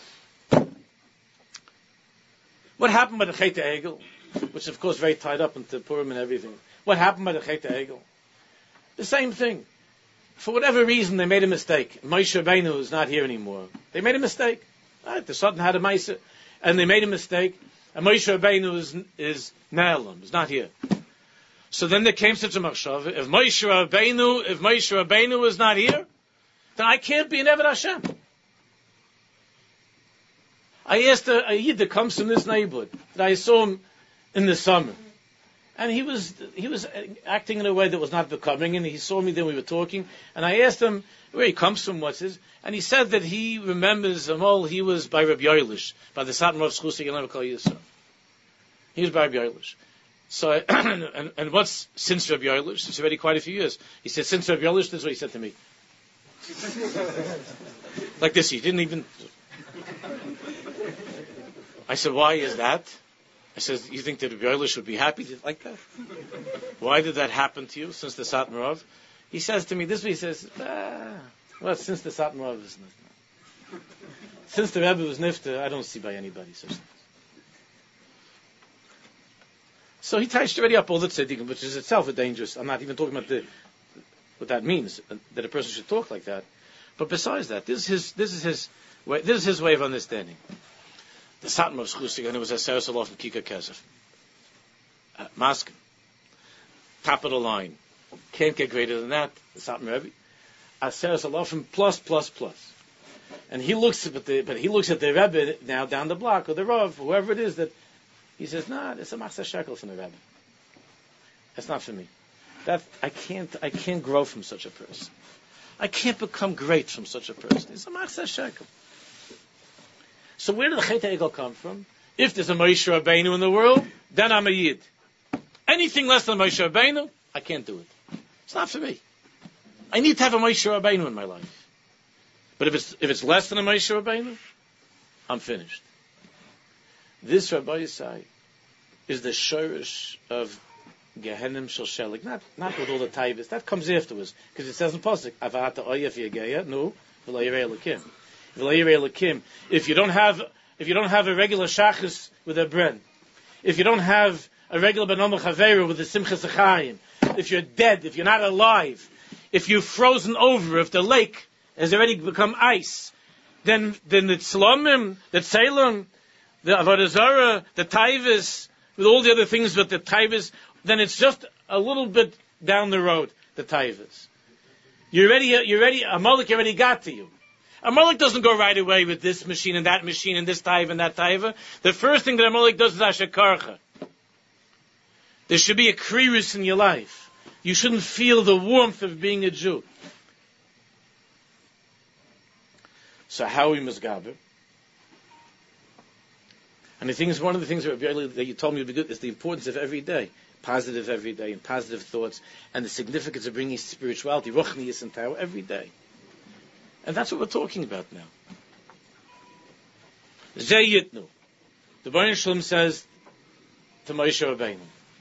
What happened by the Chet Egel? Which is, of course, very tied up into Purim and everything. What happened by the Chet Egel? The same thing. For whatever reason, they made a mistake. Moshe Rabbeinu is not here anymore. They made a mistake. Right? The Sultan had a Maisa, and they made a mistake. And Moshe Rabbeinu is Na'elam, is not here. So then there came such a machshav. If Moshe Rabbeinu is not here, then I can't be an Eved Hashem. I asked a Yid that comes from this neighborhood that I saw him in the summer, and he was acting in a way that was not becoming. And he saw me, then we were talking, and I asked him where he comes from, what's his, and he said that he remembers he was by Rabbi Yoelish, by the Satan Rav Schusik and Levikol Yisrael. He was by Rabbi Yoelish. So and what's since Rabbi Yoelish? It's already quite a few years. He said since Rabbi Yoelish, this is what he said to me. Like this, he didn't even. I said, why is that? I said, you think that Rabbi Yoelish would be happy like that? Why did that happen to you since the Satan Rav? He says to me, this way he says, well, since the Satan Rav is nifta. Since the Rebbe was nifta, I don't see by anybody such things. So he touched already up all the tzeddikim, which is itself a dangerous. I'm not even talking about what that means, that a person should talk like that. But besides that, this is his way of understanding. The Satan Rav Schusik, and it was a Seres Alof and Kika Kesef. Maskim. Top of the line. Can't get greater than that. The Satan Rebbe. A Seres Alof plus. And he looks at the Rebbe now down the block, or the Rav, whoever it is, that he says, nah, it's a Machzah Shekel from the Rebbe. That's not for me. That I can't grow from such a person. I can't become great from such a person. It's a Machzah Shekel. So where did the Chet Egel come from? If there's a Moshe Rabbeinu in the world, then I'm a Yid. Anything less than Moshe Rabbeinu, I can't do it. It's not for me. I need to have a Moshe Rabbeinu in my life. But if it's less than a Moshe Rabbeinu, I'm finished. This Rabbi Yisai is the shorish of Gehenim Shel Shelik. Not with all the taivas. That comes afterwards. Because it says in Pasuk, Avata Oyef Yegeya, no, V'lo Yirei Elokim. If you don't have a regular shachris with a bren, if you don't have a regular benoma chaveru with a simchas achayim, if you're dead, if you're not alive, if you've frozen over, if the lake has already become ice, then the tzlomim, the tzelum, the avodah zarah, the taivas, with all the other things with the taivas, then it's just a little bit down the road, the taivas. You're ready, Amalek already got to you. Amalek doesn't go right away with this machine and that machine and this taiva and that taiva. The first thing that Amalek does is ashekarcha. There should be a kriris in your life. You shouldn't feel the warmth of being a Jew. So how we misgaber? And I think it's one of the things that you told me would be good is the importance of every day. Positive every day and positive thoughts and the significance of bringing spirituality, ruchnius and Torah every day. And that's what we're talking about now. Zeh Yitnu. The Baruch Shalom says to Moshe Rabbeinu,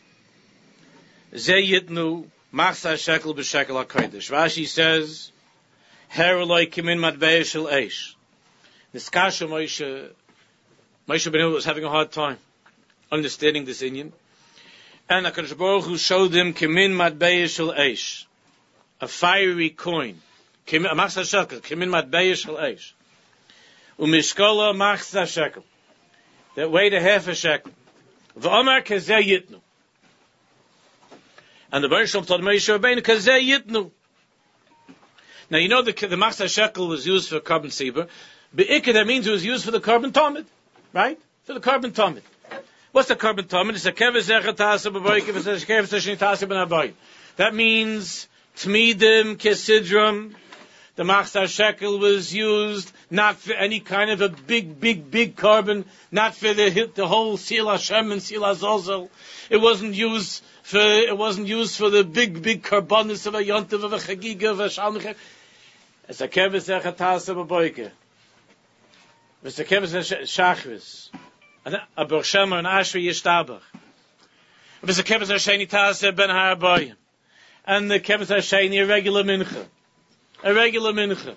Zeh Yitnu, Machzah Shekel b'Shekel HaKodesh. Rashi says, Her Eloi Kimin Matbeya Shel Eish. Niskasha Moshe Rabbeinu was having a hard time understanding this Inyan. And HaKadosh Baruch Hu showed him Kimin Matbeya Shel Eish, a fiery coin. Machzah Shekel, Kimin Matbeya Shel Eish. Umishkola Machzah Shekel. That weighed a half a shekel. V'omar Kezeh Yitnu. And the Baruch Shalom told Moshe Rabbeinu, Kazeh Yitnu. Now you know the Machzah Shekel was used for carbon seber. Be'ikah, that means it was used for the carbon tamid, right? For the carbon tamid. What's the carbon tamid? It's a keves echatasa b'boikim, it's a keves eshnitasa b'nabayim. That means tmidim kesidram. The Machzah Shekel was used not for any kind of a big carbon, not for the whole Sil Hashem and Sil Azazel. It wasn't used for the big carbonis of a yontiv, of a chagiga, of a shalmich. It's a keves echatasa b'boikim. It's a keves shachris. A Bershema and Ashri Yishtabach. It's a keves eshnitasa ben harabayim. And the keves hasheni, a regular mincha. A regular mincha.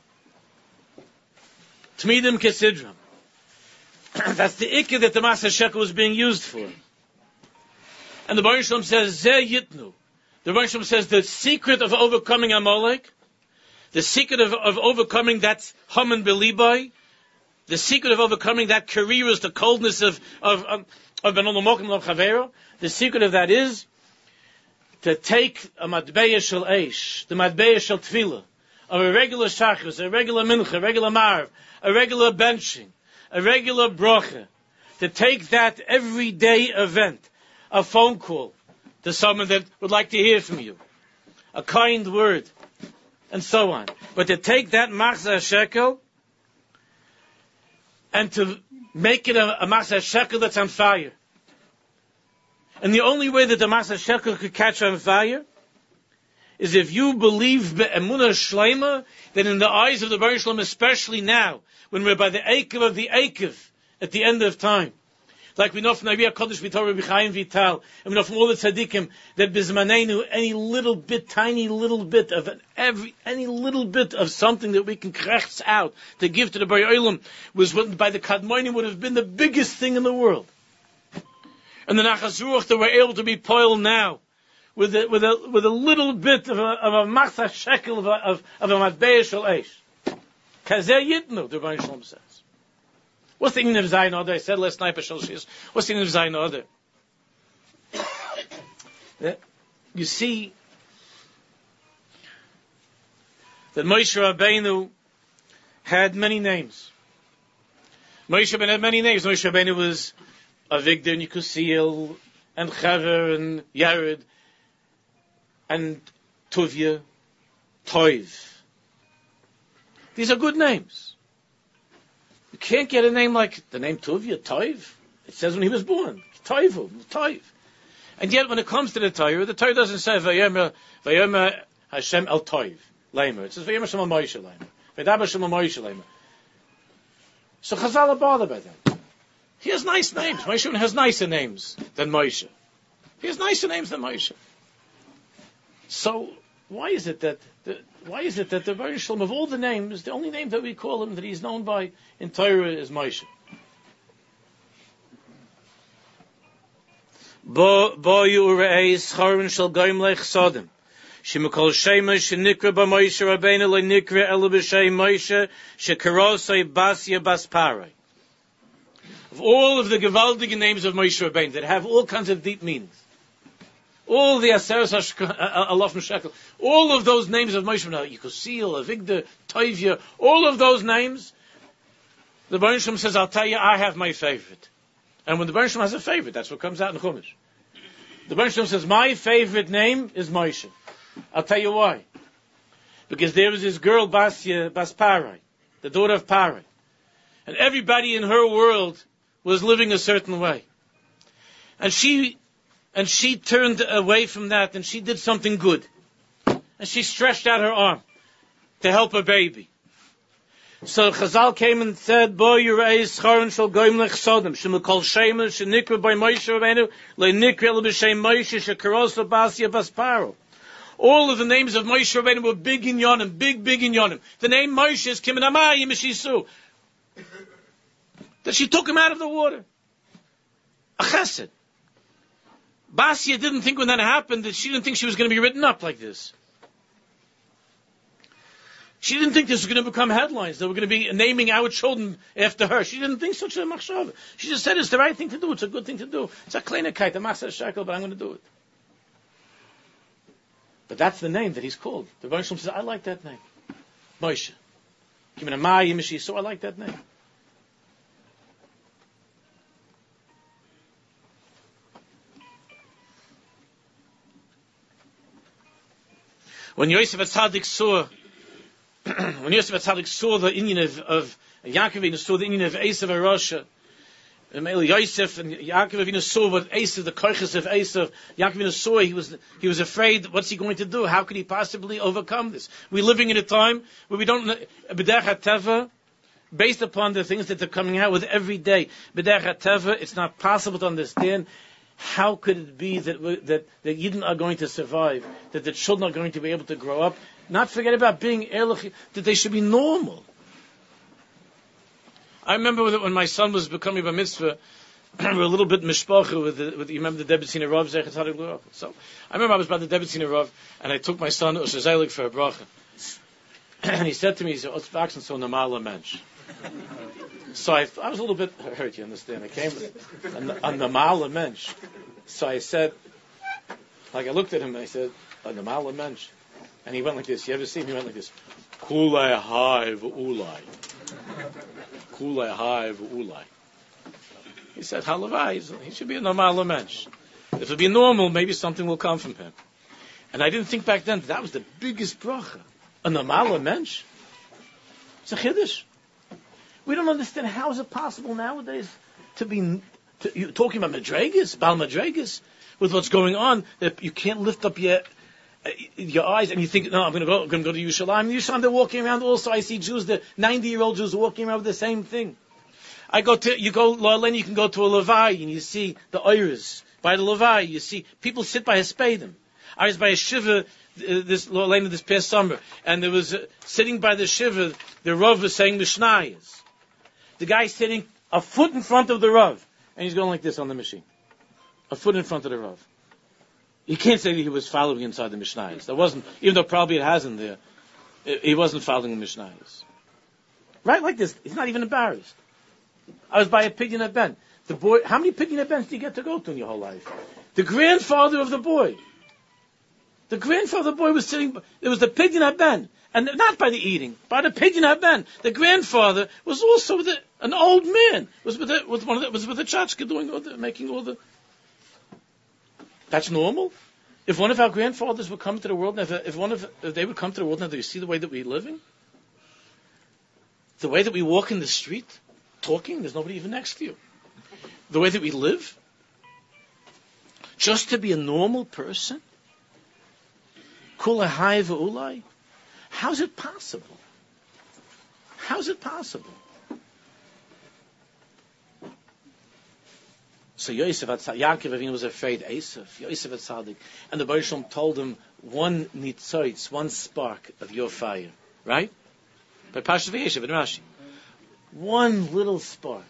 Tmidim kesidram. That's the ikka that the Machzah Shekel was being used for. And the Baruch Shalom says, Zeh Yitnu. The Baruch Shalom says the secret of overcoming Amalek, the secret of overcoming that Haman Belibai, the secret of overcoming that career is the coldness of Ben Olamokim Lo Chavero. The secret of that is to take a Matbeya Shel Eish, the Matbeya Shel Tefillah, of a regular shachris, a regular mincha, a regular marv, a regular benching, a regular brocha, to take that everyday event, a phone call to someone that would like to hear from you, a kind word, and so on. But to take that Machzah Shekel and to make it a Machzah Shekel that's on fire. And the only way that the Machzah Shekel could catch on fire is if you believe be'emunah shleima, that in the eyes of the Baruch Shalom, especially now, when we're by the Eikev of the Eikev, at the end of time, like we know from Navi HaKadosh B'Torah Rabbi Chaim Vital, and we know from all the tzaddikim, that bizmanenu, any little bit, tiny little bit of any little bit of something that we can krechts out to give to the Borei Olam, was what by the Kadmonim would have been the biggest thing in the world. And the Nachas Ruach that we're able to be poiled now, with a little bit of a Machzah Shekel of a Matbeya Shel Eish. Kazeh Yitnu, the Baruch Shalom says. What's the meaning of Zayin Oder? I said last night, What's the meaning of Zayin Oder? You see that Moshe Rabbeinu had many names. Moshe Rabbeinu had many names. Moshe Rabbeinu was Avigdor and Yekusiel and Chaver and Yared and Tuvia, Toiv. These are good names. You can't get a name like the name Tuvia, Toiv. It says when he was born, Toiv. And yet when it comes to the Torah doesn't say Vayomer Hashem El Toiv, Leimer. It says Vayomer Shem Moshe Leimer. Vayomer Shem Moshe Leimer. So Chazal are bothered by that. He has nice names. Moshe has nicer names than Moshe. He has nicer names than Moshe. So why is it that the Baruch Shalom, of all the names, the only name that we call him that he's known by in Torah is Moshe? Bo Yurei Scharim Shel Goyim Lech Sodom. Shemekol Shema Shenikra Ba Moshe Rabbeinu Le Nikra Ela B'Shem Moshe Shekarosei Basya Basparai. Of all of the gewaldige names of Moshe Rabbeinu that have all kinds of deep meanings, all the Aseres Alaf Shekel, all of those names of Moshe Rabbeinu, Yekusiel, Avigdor, Toivia, all of those names, the Baruch Shalom says, I'll tell you, I have my favorite. And when the Baruch Shalom has a favorite, that's what comes out in Chumash. The Baruch Shalom says, my favorite name is Moshe. I'll tell you why. Because there was this girl, Basya, Bas Parai, the daughter of Parai. And everybody in her world was living a certain way. And she turned away from that and she did something good. And she stretched out her arm to help her baby. So Chazal came and said, Bo Yirei Scharon Shel Goyim Lech Sodom, Shemekol Shema, Shenikra by Moshe Rabbeinu, Le'nikra El B'Shem Moshe, Shekarosa Basya Basparo. All of the names of Moshe Rabbeinu were big in Yonim, big in Yonim. The name Moshe is Kimin Amayim Mishisu. That she took him out of the water. A chesed. Basya didn't think when that happened that she didn't think she was going to be written up like this. She didn't think this was going to become headlines. They were going to be naming our children after her. She didn't think such a machshava. She just said it's the right thing to do. It's a good thing to do. It's a kleinigkeit, a Machzah Shekel, but I'm going to do it. But that's the name that he's called. The Rebbeinu Shalom says, I like that name. Moshe. So I like that name. When Yosef HaTzadik saw the Indian of Yaakov, he saw the Indian of Esav Arosha, Yosef and Yaakov Avinu saw what Esav, the koiches of Esav, Yaakov Avinu saw, he was afraid, what's he going to do? How could he possibly overcome this? We're living in a time where we don't, B'derech HaTeva, based upon the things that they're coming out with every day, B'derech HaTeva, it's not possible to understand how could it be that Yidden are going to survive, that the children are going to be able to grow up, not forget about being Erlich, that they should be normal. I remember when my son was becoming a mitzvah, we were a little bit mishpacha with you remember the Debbetziner Rav, Zechat Tzaddik L'Rav. So I remember I was by the Debbetziner Rav, and I took my son Usher Zeilig for a bracha. And he said to me, "What's vaccine so normale mensch?" So I was a little bit hurt, you understand. I came a normale mensch. So I said, like I looked at him and I said, a normale mensch. And he went like this. You ever see him? He went like this. Kulei hai v'ulai. Kulei hai v'ulai. He said, halavai, he should be a normale mensch. If it'll be normal, maybe something will come from him. And I didn't think back then that was the biggest bracha. A normale mensch? It's a chiddush. We don't understand how is it possible nowadays you're talking about madregas, bal madregas, with what's going on, that you can't lift up your eyes and you think, no, I'm going to go to Yerushalayim. In Yerushalayim, they're walking around also. I see Jews, the 90-year-old Jews walking around with the same thing. You can go to a Levi and you see the Oiras. By the Levi, you see people sit by a spadim. I was by a shiva this past summer, and there was sitting by the shiva, the Rav was saying Mishnayos. The guy sitting a foot in front of the Rav, and he's going like this on the machine. A foot in front of the Rav. You can't say that he was following inside the Mishnayos. There wasn't, even though probably it has in there, he wasn't following the Mishnayos. Right like this. He's not even embarrassed. I was by a pidyon ben. The boy, how many pidyon bens do you get to go to in your whole life? The grandfather of the boy. The grandfather of the boy was sitting, it was the pidyon ben. And not by the eating, by the pidyon ben. The grandfather was also an old man. Was with the tchotchke making all the. That's normal. If one of our grandfathers would come to the world, if they would come to the world, now do you see the way that we're living? The way that we walk in the street, talking, there's nobody even next to you. The way that we live, just to be a normal person. Kula hai v'ulai. How's it possible? How's it possible? So Yosef Yaakov Avinu was afraid Esav, Yosef HaTzadik, and the Baruch Shalom told him one nitzoitz, one spark of your fire, right? By Pashat V'Yeshev and Rashi, one little spark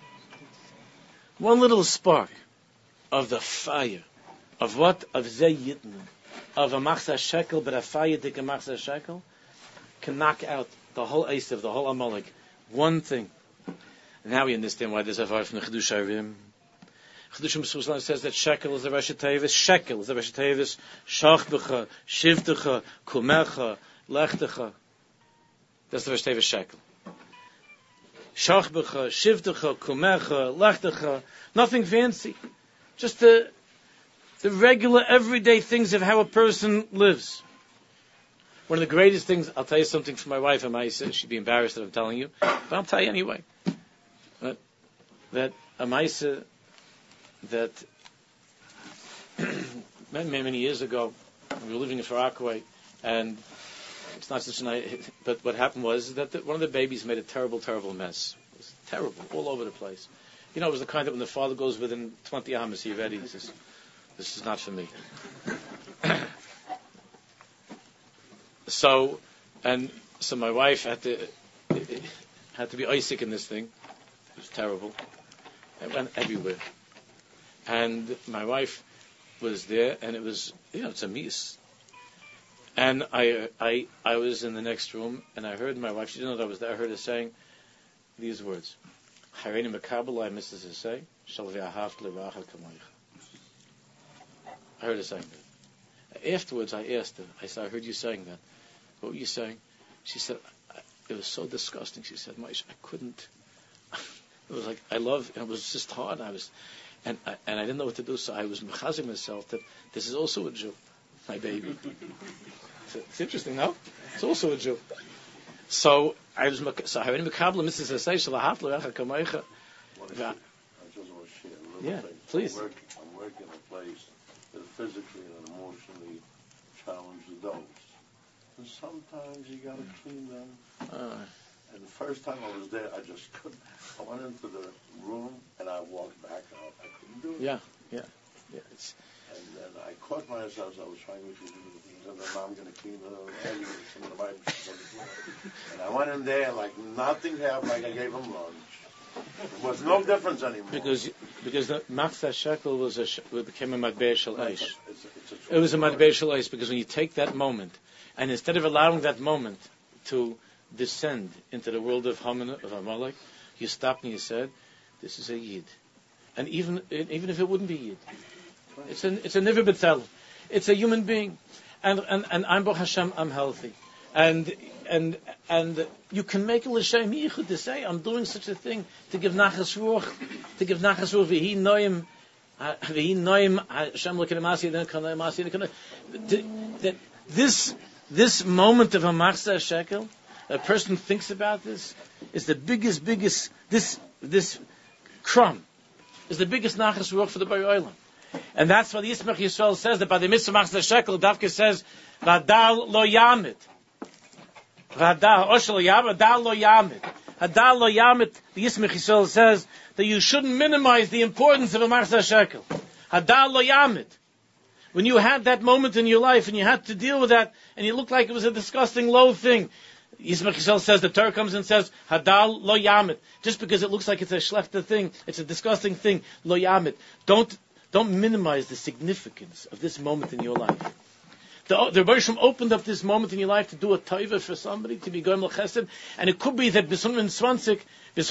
of the fire of what? Of Zeh Yitnu, of a machzah shekel, but a fire dik a machzah shekel can knock out the whole Esav, the whole Amalek. One thing. And now we understand why there's a fire from the Chedush Harim. Chedush Harim says that shekel is the Rashi Tevis. Shekel is the Rashi Tevis. Shachbecha, Shivtecha, Kumecha, Lechtecha. That's the Rashi Tevis shekel. Shachbecha, Shivtecha, Kumecha, Lechtecha. Nothing fancy. Just the regular, everyday things of how a person lives. One of the greatest things, I'll tell you something from my wife, Amaisa. She'd be embarrassed that I'm telling you, but I'll tell you anyway. That Amaisa, that many years ago, we were living in Far Rockaway, and it's not such a nice, but what happened was that one of the babies made a terrible, terrible mess. It was terrible, all over the place. You know, it was the kind that when the father goes within 20 amas, he ready, he says, this is not for me. So my wife had to be Isaac in this thing. It was terrible. It went everywhere. And my wife was there, and it was, it's a mies. And I was in the next room, and I heard my wife, she didn't know that I was there, I heard her saying these words. Hareini mekabelai, Mrs. Hussein, shall vi ahavt levacha kamoich. I heard her saying that. Afterwards, I asked her. I said, I heard you saying that. What were you saying? She said, it was so disgusting. She said, Moshe, I couldn't. It was like, it was just hard. And I didn't know what to do, so I was mechazing myself that this is also a Jew, my baby. It's interesting, no? It's also a Jew. So I was having mekabel Mrs. Asay Shalahaf Lerecha Kamaycha. I just want to share a little thing. Please. I'm working in a place that physically and emotionally challenged adults. And sometimes you got to clean them. And the first time I was there, I just couldn't. I went into the room and I walked back out. I couldn't do it. Yeah. And then I caught myself as I was trying to do things, and then I'm going to clean some of the items on the floor. And I went in there like nothing happened, like I gave him lunch. There was no difference anymore. Because the Machzah Shekel became a Matbei Shel Eish. It was a Matbei Shel Eish because when you take that moment, and instead of allowing that moment to descend into the world of Haman, of Amalek, you stopped and you said, this is a Yid. And even if it wouldn't be Yid, it's a Niver B'Tel. It's a human being. And I'm Baruch Hashem, I'm healthy. And you can make a l'shem yichud to say, I'm doing such a thing to give nachas ruach, v'hi noim Hashem l'kei masi l'kei masi. That this moment of a Machzah Shekel, a person thinks about this, is the biggest, this crumb is the biggest nachas ruach for the Borei Olam. And that's why the Yismach Yisrael says that by the mitzvah Machzah Shekel, Davka says, Vadal lo yamit. Vadal, Oshel lo yamit, Vadal lo yamit. Hadal lo yamit, the Yismach Yisrael says that you shouldn't minimize the importance of a Machzah Shekel. Hadal lo yamit. When you had that moment in your life and you had to deal with that, and you looked like it was a disgusting, low thing, Yismach Yisrael says, the Torah comes and says, Hadal lo yamit. Just because it looks like it's a schlechter thing, it's a disgusting thing, lo yamit. Don't minimize the significance of this moment in your life. The Rebbe Shem opened up this moment in your life to do a taiva for somebody, to be goyim l'chesed, and it could be that bis 120,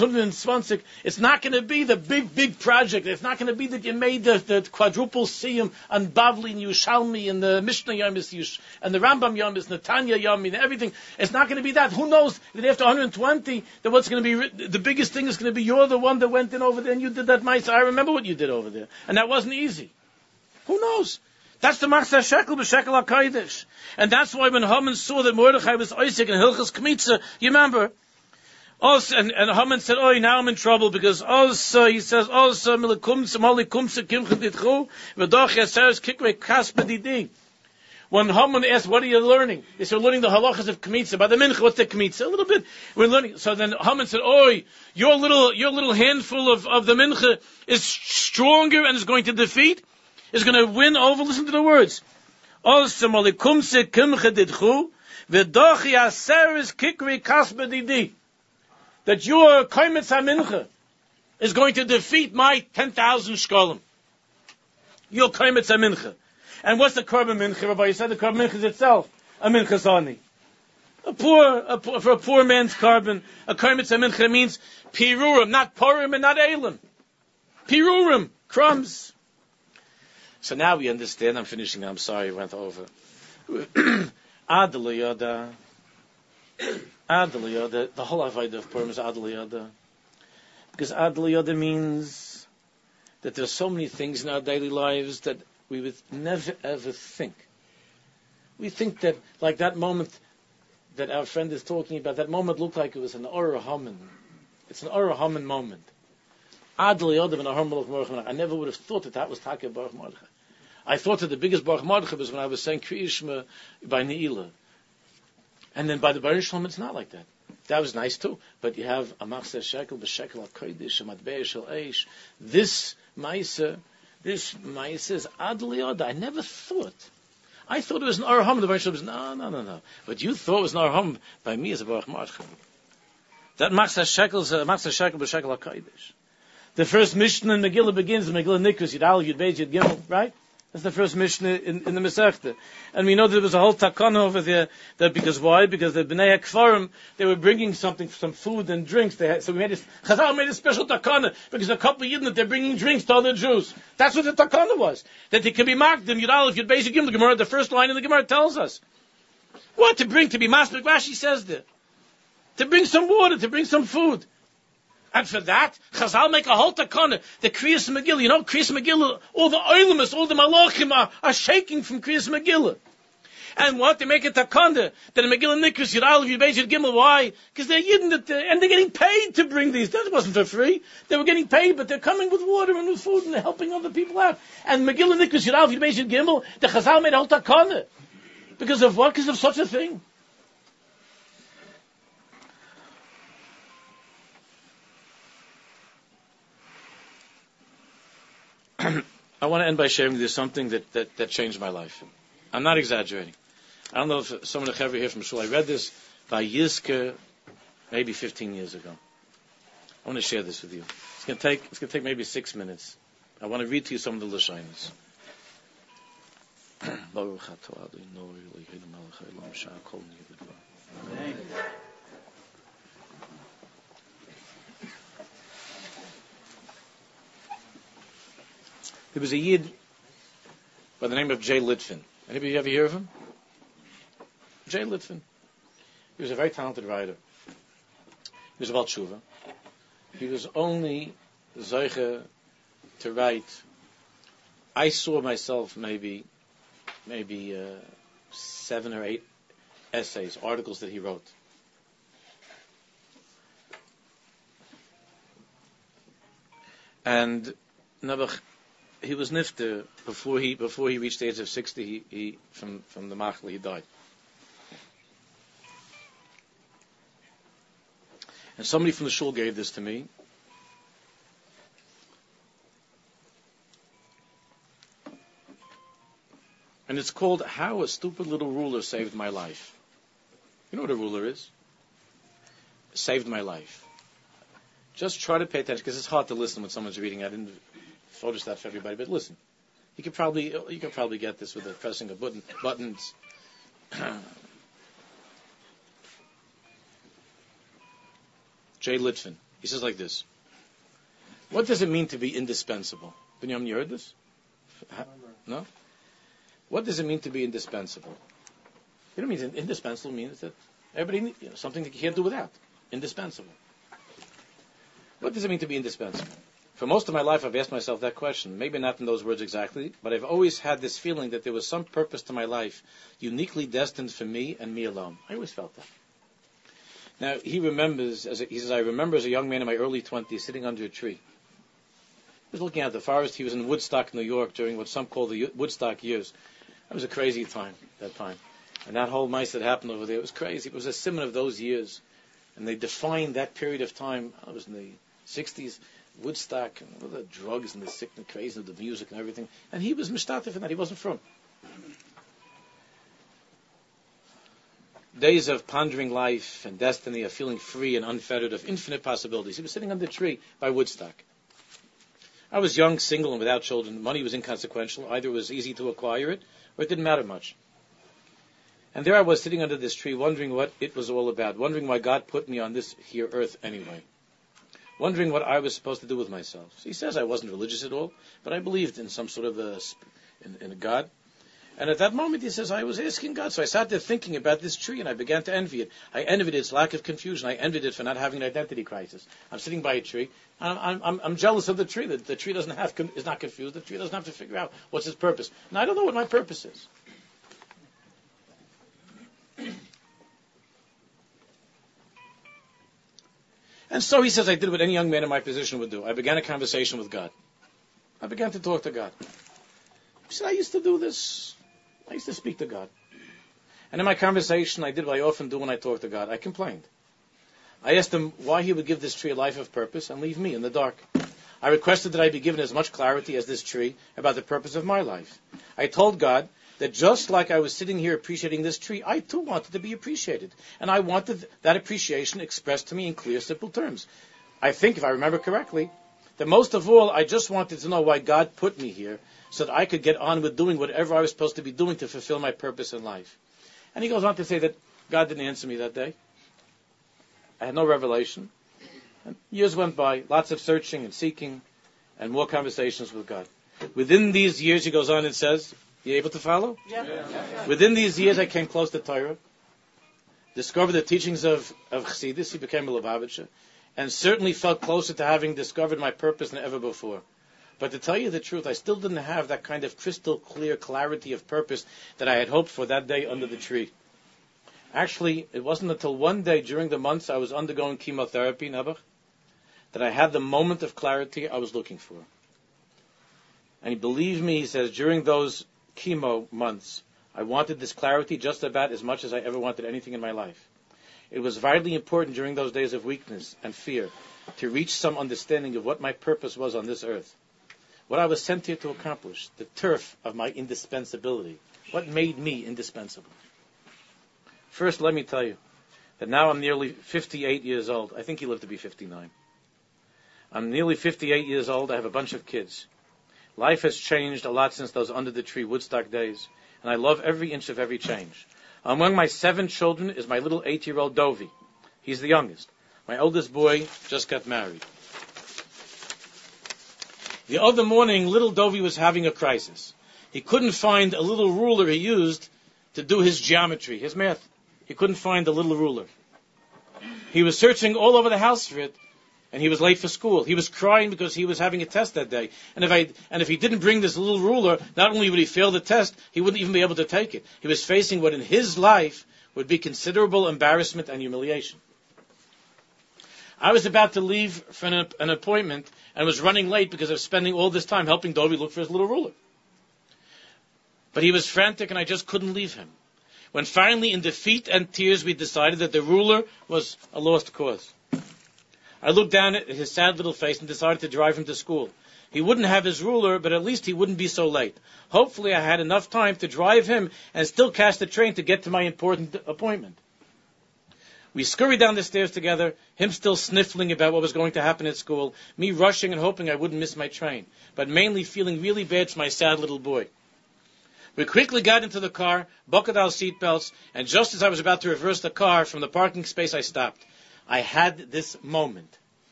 it's not going to be the big project. It's not going to be that you made the quadruple siyum on Bavli and Yerushalmi and the Mishnah Yomis and the Rambam Yomis, Netanya Yomi and everything. It's not going to be that. Who knows that after 120, that what's going to be the biggest thing is going to be you're the one that went in over there and you did that mice. I remember what you did over there, and that wasn't easy. Who knows? That's the Machzah Shekel b'Shekel HaKodesh. And that's why when Haman saw that Mordechai was Oisik and Hilchas Kmitza, you remember? Also, and Haman said, oh, now I'm in trouble because also, he says, also, milikumsa, molikumsa, kimcha ditchu, v'doch yaseres kikre kaspa didi. When Haman asked, what are you learning? They said, learning the halachas of Kmitza. By the Mincha, what's the Kmitza? A little bit. We're learning. So then Haman said, oh, your little handful of the Mincha is stronger and is going to defeat, is going to win over. Listen to the words. Also, molikumsa, kimcha ditchu, v'doch yaseres kikre kaspa didi. That your Kaimetz HaMincha is going to defeat my 10,000 shkolim. Your Kaimetz HaMincha. And what's the Korban Mincha, Rabbi? You said the Korban Mincha is itself a Mincha Zani. For a poor man's carbon, a Kaimetz HaMincha means Pirurim, not Purim and not Elim. Pirurim, crumbs. So now we understand, I'm finishing, I'm sorry, I went over. Adel Yoda. Adel Yoda, the whole avodah of Purim is Adel Yoda. Because Adel Yoda means that there's so many things in our daily lives that we would never ever think. We think that, like that moment that our friend is talking about, that moment looked like it was an Orah Haman. It's an Orah Haman moment. Adel Yoda and Ahar Malach Baruch Mordechai. I never would have thought that was Taka Baruch Mordechai. I thought that the biggest Baruch Mordechai was when I was saying Kriya Shema by Ne'ilah. And then by the Borei Shalom, it's not like that. That was nice too. But you have a Machzah Shekel, b'Shekel HaKodesh, a Matbei Shel Eish. This Maisa is Adel Yoda. I never thought. I thought it was an Arham. The Borei Shalom was, no. But you thought it was an Arham. By me, it's a Baruch Mordechai. That Machzah Shekel is a Machzah Shekel, b'Shekel HaKodesh. The first Mishnah in Megillah begins, Megillah Nikos, Yud Aleph, Yud Beis, Yud Gimel, right? That's the first Mishnah in the Masechta. And we know there was a whole takana over there, that because why? Because the Bnei HaKfarim, they were bringing some food and drinks. So Chazal made a special takana, because a couple of Yidden, that they're bringing drinks to other Jews. That's what the takana was. That they can be marked, them Yudal, if you'd basic Gimel, the Gemara, the first line of the Gemara tells us. What to bring, to be Masbek, Rashi says there. To bring some water, to bring some food. And for that, Chazal make a whole takana. The Kriyas Megillah, Kriyas Megillah, all the Oilimus, all the Malachim are shaking from Kriyas Megillah. And what? They make a takana that a Megillah Nikras, Yudal, Yudbeis, Gimel. Why? Because they're Yidden, and they're getting paid to bring these. That wasn't for free. They were getting paid, but they're coming with water and with food, and they're helping other people out. And Megillah Nikras, Yudal, Yudbeis, Gimel, the Chazal made a whole takana. Because of what? Because of such a thing. I want to end by sharing with you something that changed my life. I'm not exaggerating. I don't know if someone ever here from Shul. I read this by Yizke maybe 15 years ago. I want to share this with you. It's going to take maybe 6 minutes. I want to read to you some of the Lashonos. There was a Yid by the name of Jay Litvin. Anybody ever hear of him? Jay Litvin. He was a very talented writer. He was about tshuva. He was only zeiche to write. I saw myself maybe 7 or 8 essays, articles that he wrote. And Nebuch, he was nifter before he reached the age of 60. He from the machla he died. And somebody from the shul gave this to me. And it's called How a Stupid Little Ruler Saved My Life. You know what a ruler is? Saved my life. Just try to pay attention, because it's hard to listen when someone's reading. I didn't focus that for everybody, but listen. You could probably get this with the pressing of buttons. Jay Litvin. He says like this. What does it mean to be indispensable? Binyamin, you heard this? No? What does it mean to be indispensable? You know what it means? Indispensable means that everybody needs something that you can't do without. Indispensable. What does it mean to be indispensable? For most of my life, I've asked myself that question. Maybe not in those words exactly, but I've always had this feeling that there was some purpose to my life, uniquely destined for me and me alone. I always felt that. Now, he says, I remember as a young man in my early 20s sitting under a tree. He was looking at the forest. He was in Woodstock, New York, during what some call the Woodstock years. That was a crazy time, that time. And that whole mice that happened over there, it was crazy. It was a symbol of those years. And they defined that period of time. I was in the 60s, Woodstock, and all the drugs and the sick and crazy and the music and everything. And he was mishtatif in that. He wasn't from. Days of pondering life and destiny, of feeling free and unfettered, of infinite possibilities. He was sitting under a tree by Woodstock. I was young, single, and without children. Money was inconsequential. Either it was easy to acquire it, or it didn't matter much. And there I was sitting under this tree, wondering what it was all about, wondering why God put me on this here earth anyway, wondering what I was supposed to do with myself. So he says I wasn't religious at all, but I believed in some sort of in a God. And at that moment, he says, I was asking God. So I sat there thinking about this tree, and I began to envy it. I envied its lack of confusion. I envied it for not having an identity crisis. I'm sitting by a tree. I'm jealous of the tree. The tree is not confused. The tree doesn't have to figure out what's its purpose. And I don't know what my purpose is. And so he says, I did what any young man in my position would do. I began a conversation with God. I began to talk to God. He said, I used to do this. I used to speak to God. And in my conversation, I did what I often do when I talk to God. I complained. I asked him why he would give this tree a life of purpose and leave me in the dark. I requested that I be given as much clarity as this tree about the purpose of my life. I told God that just like I was sitting here appreciating this tree, I too wanted to be appreciated. And I wanted that appreciation expressed to me in clear, simple terms. I think, if I remember correctly, that most of all, I just wanted to know why God put me here so that I could get on with doing whatever I was supposed to be doing to fulfill my purpose in life. And he goes on to say that God didn't answer me that day. I had no revelation. And years went by, lots of searching and seeking, and more conversations with God. Within these years, he goes on and says, you able to follow? Yeah. Within these years, I came close to Torah, discovered the teachings of Chassidus. He became a Lubavitcher, and certainly felt closer to having discovered my purpose than ever before. But to tell you the truth, I still didn't have that kind of crystal clear clarity of purpose that I had hoped for that day under the tree. Actually, it wasn't until one day during the months I was undergoing chemotherapy, Nebuch, that I had the moment of clarity I was looking for. And believe me, he says, during those chemo months, I wanted this clarity just about as much as I ever wanted anything in my life. It was vitally important during those days of weakness and fear to reach some understanding of what my purpose was on this earth, what I was sent here to accomplish, the turf of my indispensability, what made me indispensable. First, let me tell you that now I'm nearly 58 years old. I think he lived to be 59. I'm nearly 58 years old. I have a bunch of kids. Life has changed a lot since those under the tree Woodstock days, and I love every inch of every change. Among my 7 children is my little 8-year-old Dovi. He's the youngest. My oldest boy just got married. The other morning, little Dovi was having a crisis. He couldn't find a little ruler he used to do his geometry, his math. He couldn't find the little ruler. He was searching all over the house for it, and he was late for school. He was crying because he was having a test that day. And if he didn't bring this little ruler, not only would he fail the test, he wouldn't even be able to take it. He was facing what in his life would be considerable embarrassment and humiliation. I was about to leave for an appointment and was running late because of spending all this time helping Dovi look for his little ruler. But he was frantic and I just couldn't leave him. When finally in defeat and tears we decided that the ruler was a lost cause. I looked down at his sad little face and decided to drive him to school. He wouldn't have his ruler, but at least he wouldn't be so late. Hopefully I had enough time to drive him and still catch the train to get to my important appointment. We scurried down the stairs together, him still sniffling about what was going to happen at school, me rushing and hoping I wouldn't miss my train, but mainly feeling really bad for my sad little boy. We quickly got into the car, buckled our seatbelts, and just as I was about to reverse the car from the parking space, I stopped. I had this moment.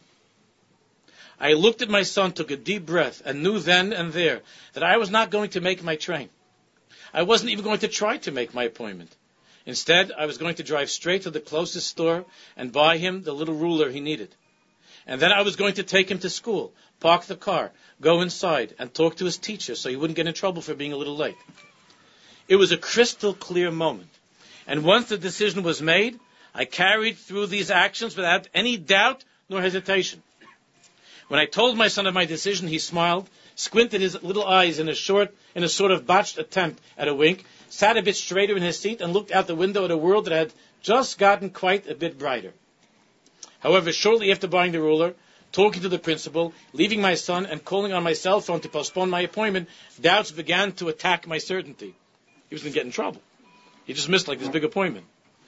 I looked at my son, took a deep breath, and knew then and there that I was not going to make my train. I wasn't even going to try to make my appointment. Instead, I was going to drive straight to the closest store and buy him the little ruler he needed. And then I was going to take him to school, park the car, go inside, and talk to his teacher so he wouldn't get in trouble for being a little late. It was a crystal clear moment. And once the decision was made, I carried through these actions without any doubt nor hesitation. When I told my son of my decision, he smiled, squinted his little eyes in a sort of botched attempt at a wink, sat a bit straighter in his seat, and looked out the window at a world that had just gotten quite a bit brighter. However, shortly after buying the ruler, talking to the principal, leaving my son, and calling on my cell phone to postpone my appointment, doubts began to attack my certainty. He was going to get in trouble. He just missed this big appointment.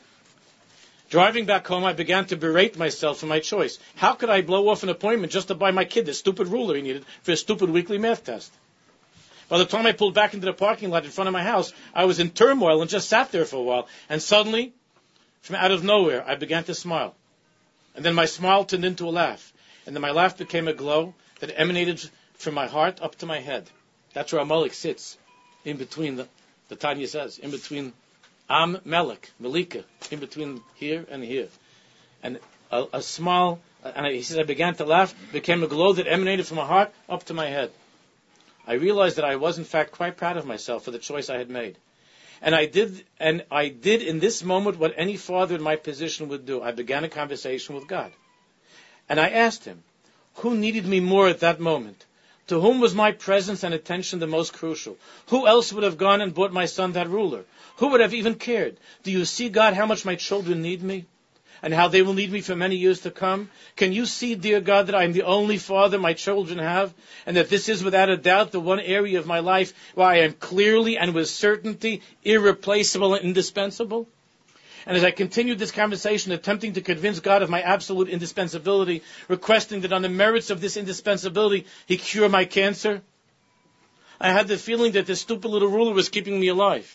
Driving back home, I began to berate myself for my choice. How could I blow off an appointment just to buy my kid the stupid ruler he needed for his stupid weekly math test? By the time I pulled back into the parking lot in front of my house, I was in turmoil and just sat there for a while. And suddenly, from out of nowhere, I began to smile. And then my smile turned into a laugh. And then my laugh became a glow that emanated from my heart up to my head. That's where Amalek sits, in between the Tanya says, in between Am Melech, Melika, in between here and here. And a smile, he says, I began to laugh, became a glow that emanated from my heart up to my head. I realized that I was, in fact, quite proud of myself for the choice I had made. And I did in this moment what any father in my position would do. I began a conversation with God. And I asked him, who needed me more at that moment? To whom was my presence and attention the most crucial? Who else would have gone and bought my son that ruler? Who would have even cared? Do you see, God, how much my children need me? And how they will need me for many years to come? Can you see, dear God, that I am the only father my children have? And that this is without a doubt the one area of my life where I am clearly and with certainty irreplaceable and indispensable? And as I continued this conversation, attempting to convince God of my absolute indispensability, requesting that on the merits of this indispensability, He cure my cancer, I had the feeling that this stupid little ruler was keeping me alive.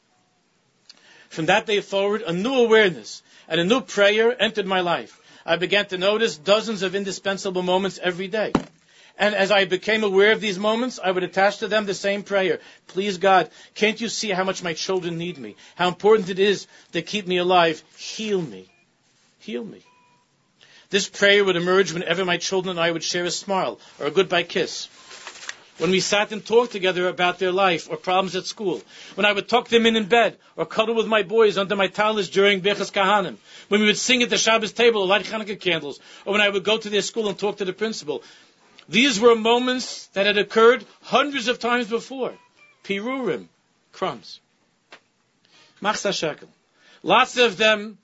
From that day forward, a new awareness and a new prayer entered my life. I began to notice dozens of indispensable moments every day. And as I became aware of these moments, I would attach to them the same prayer. Please, God, can't you see how much my children need me? How important it is to keep me alive? Heal me. Heal me. This prayer would emerge whenever my children and I would share a smile or a goodbye kiss. When we sat and talked together about their life or problems at school. When I would tuck them in bed or cuddle with my boys under my talis during Birchas Kahanim. When we would sing at the Shabbos table or light Hanukkah candles. Or when I would go to their school and talk to the principal. These were moments that had occurred hundreds of times before. Pirurim, crumbs. Machzah shekel. Lots of them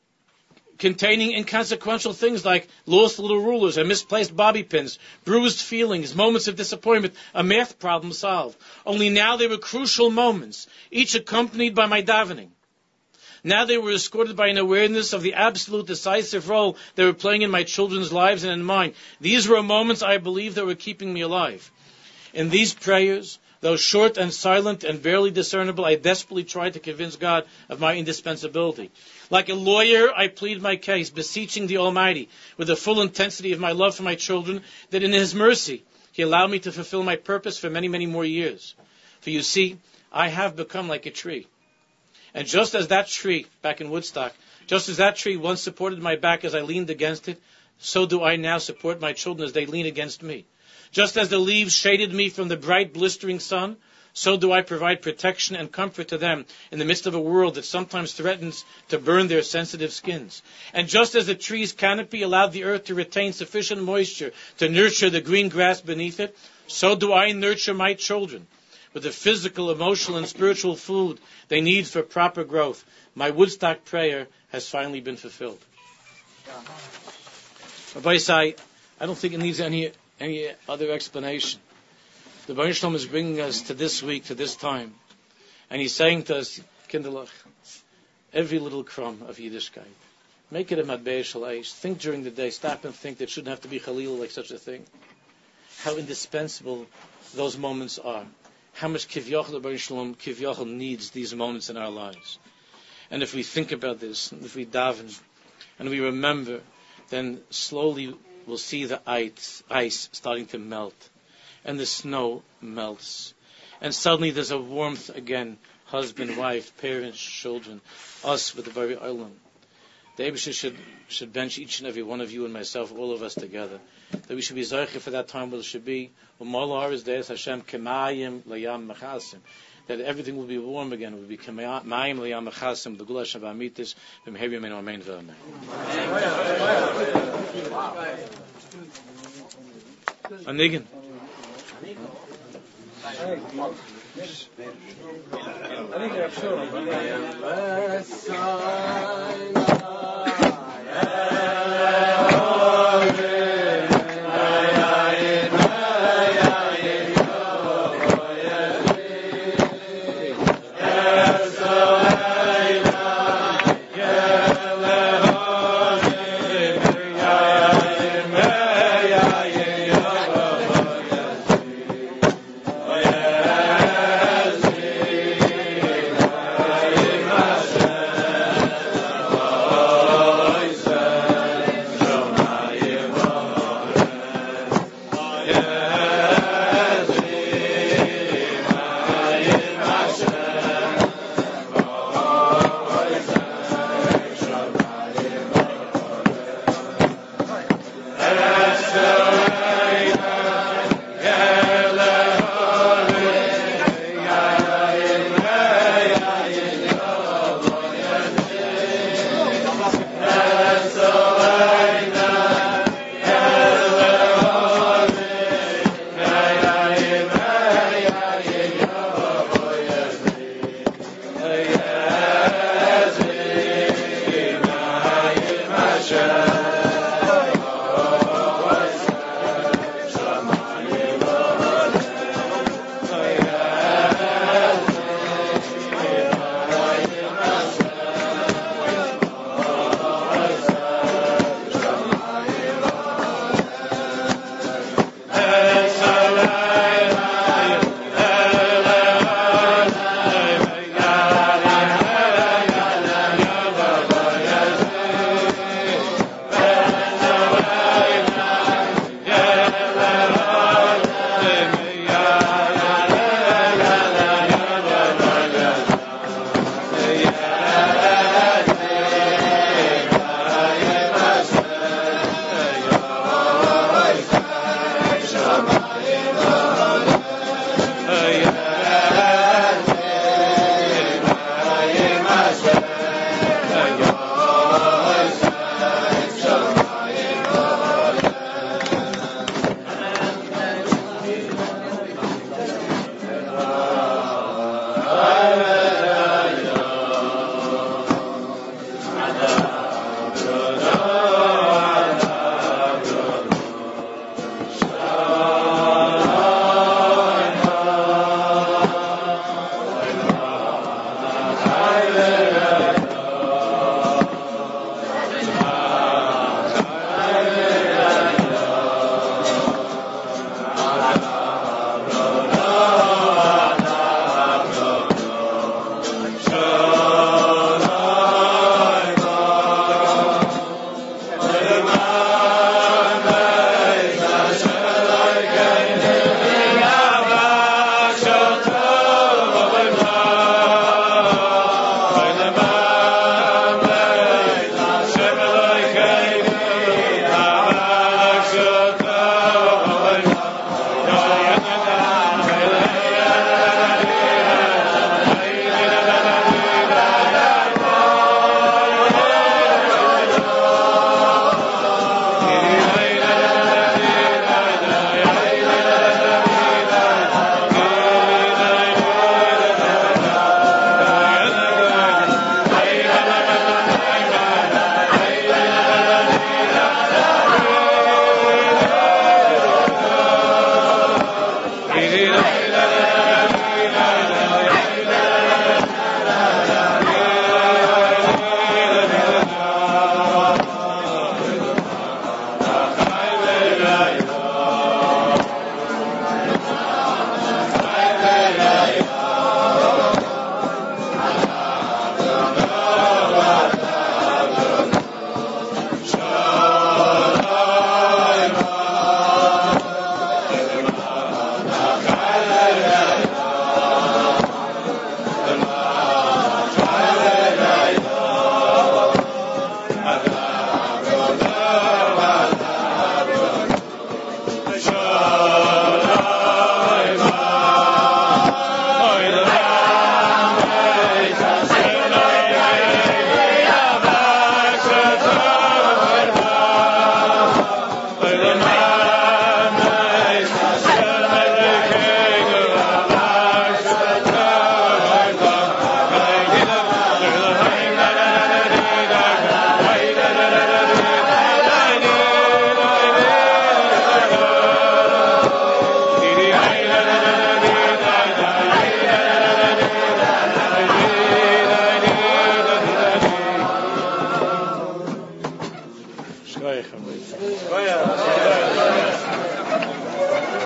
containing inconsequential things like lost little rulers and misplaced bobby pins, bruised feelings, moments of disappointment, a math problem solved. Only now they were crucial moments, each accompanied by my davening. Now they were escorted by an awareness of the absolute decisive role they were playing in my children's lives and in mine. These were moments I believe that were keeping me alive. In these prayers, though short and silent and barely discernible, I desperately tried to convince God of my indispensability. Like a lawyer, I pleaded my case, beseeching the Almighty, with the full intensity of my love for my children, that in His mercy, He allowed me to fulfill my purpose for many, many more years. For you see, I have become like a tree. And just as that tree, back in Woodstock, just as that tree once supported my back as I leaned against it, so do I now support my children as they lean against me. Just as the leaves shaded me from the bright, blistering sun, so do I provide protection and comfort to them in the midst of a world that sometimes threatens to burn their sensitive skins. And just as the tree's canopy allowed the earth to retain sufficient moisture to nurture the green grass beneath it, so do I nurture my children with the physical, emotional, and spiritual food they need for proper growth. My Woodstock prayer has finally been fulfilled. Rabbi Isai, I don't think it needs any other explanation. The Baruch Shalom is bringing us to this week, to this time, and he's saying to us, Kinderlach, every little crumb of Yiddishkeit, make it a matbei shel eish. Think during the day, stop and think. There shouldn't have to be Chalil like such a thing. How indispensable those moments are. How much Kivyachal the Baruch Shalom Kivyachal needs these moments in our lives. And if we think about this, if we daven, and we remember, then slowly we'll see the ice starting to melt, and the snow melts, and suddenly there's a warmth again. Husband, wife, parents, children, us with the very Olam. The Eibusher should bench each and every one of you and myself, all of us together, that we should be zeicher for that time where it should be Hashem kemayim layam mechasim, that everything will be warm again. It will be kemayim layam mechasim, the gula shav amitis, v'mhevi amen amen v'amen. Anigin. Goya.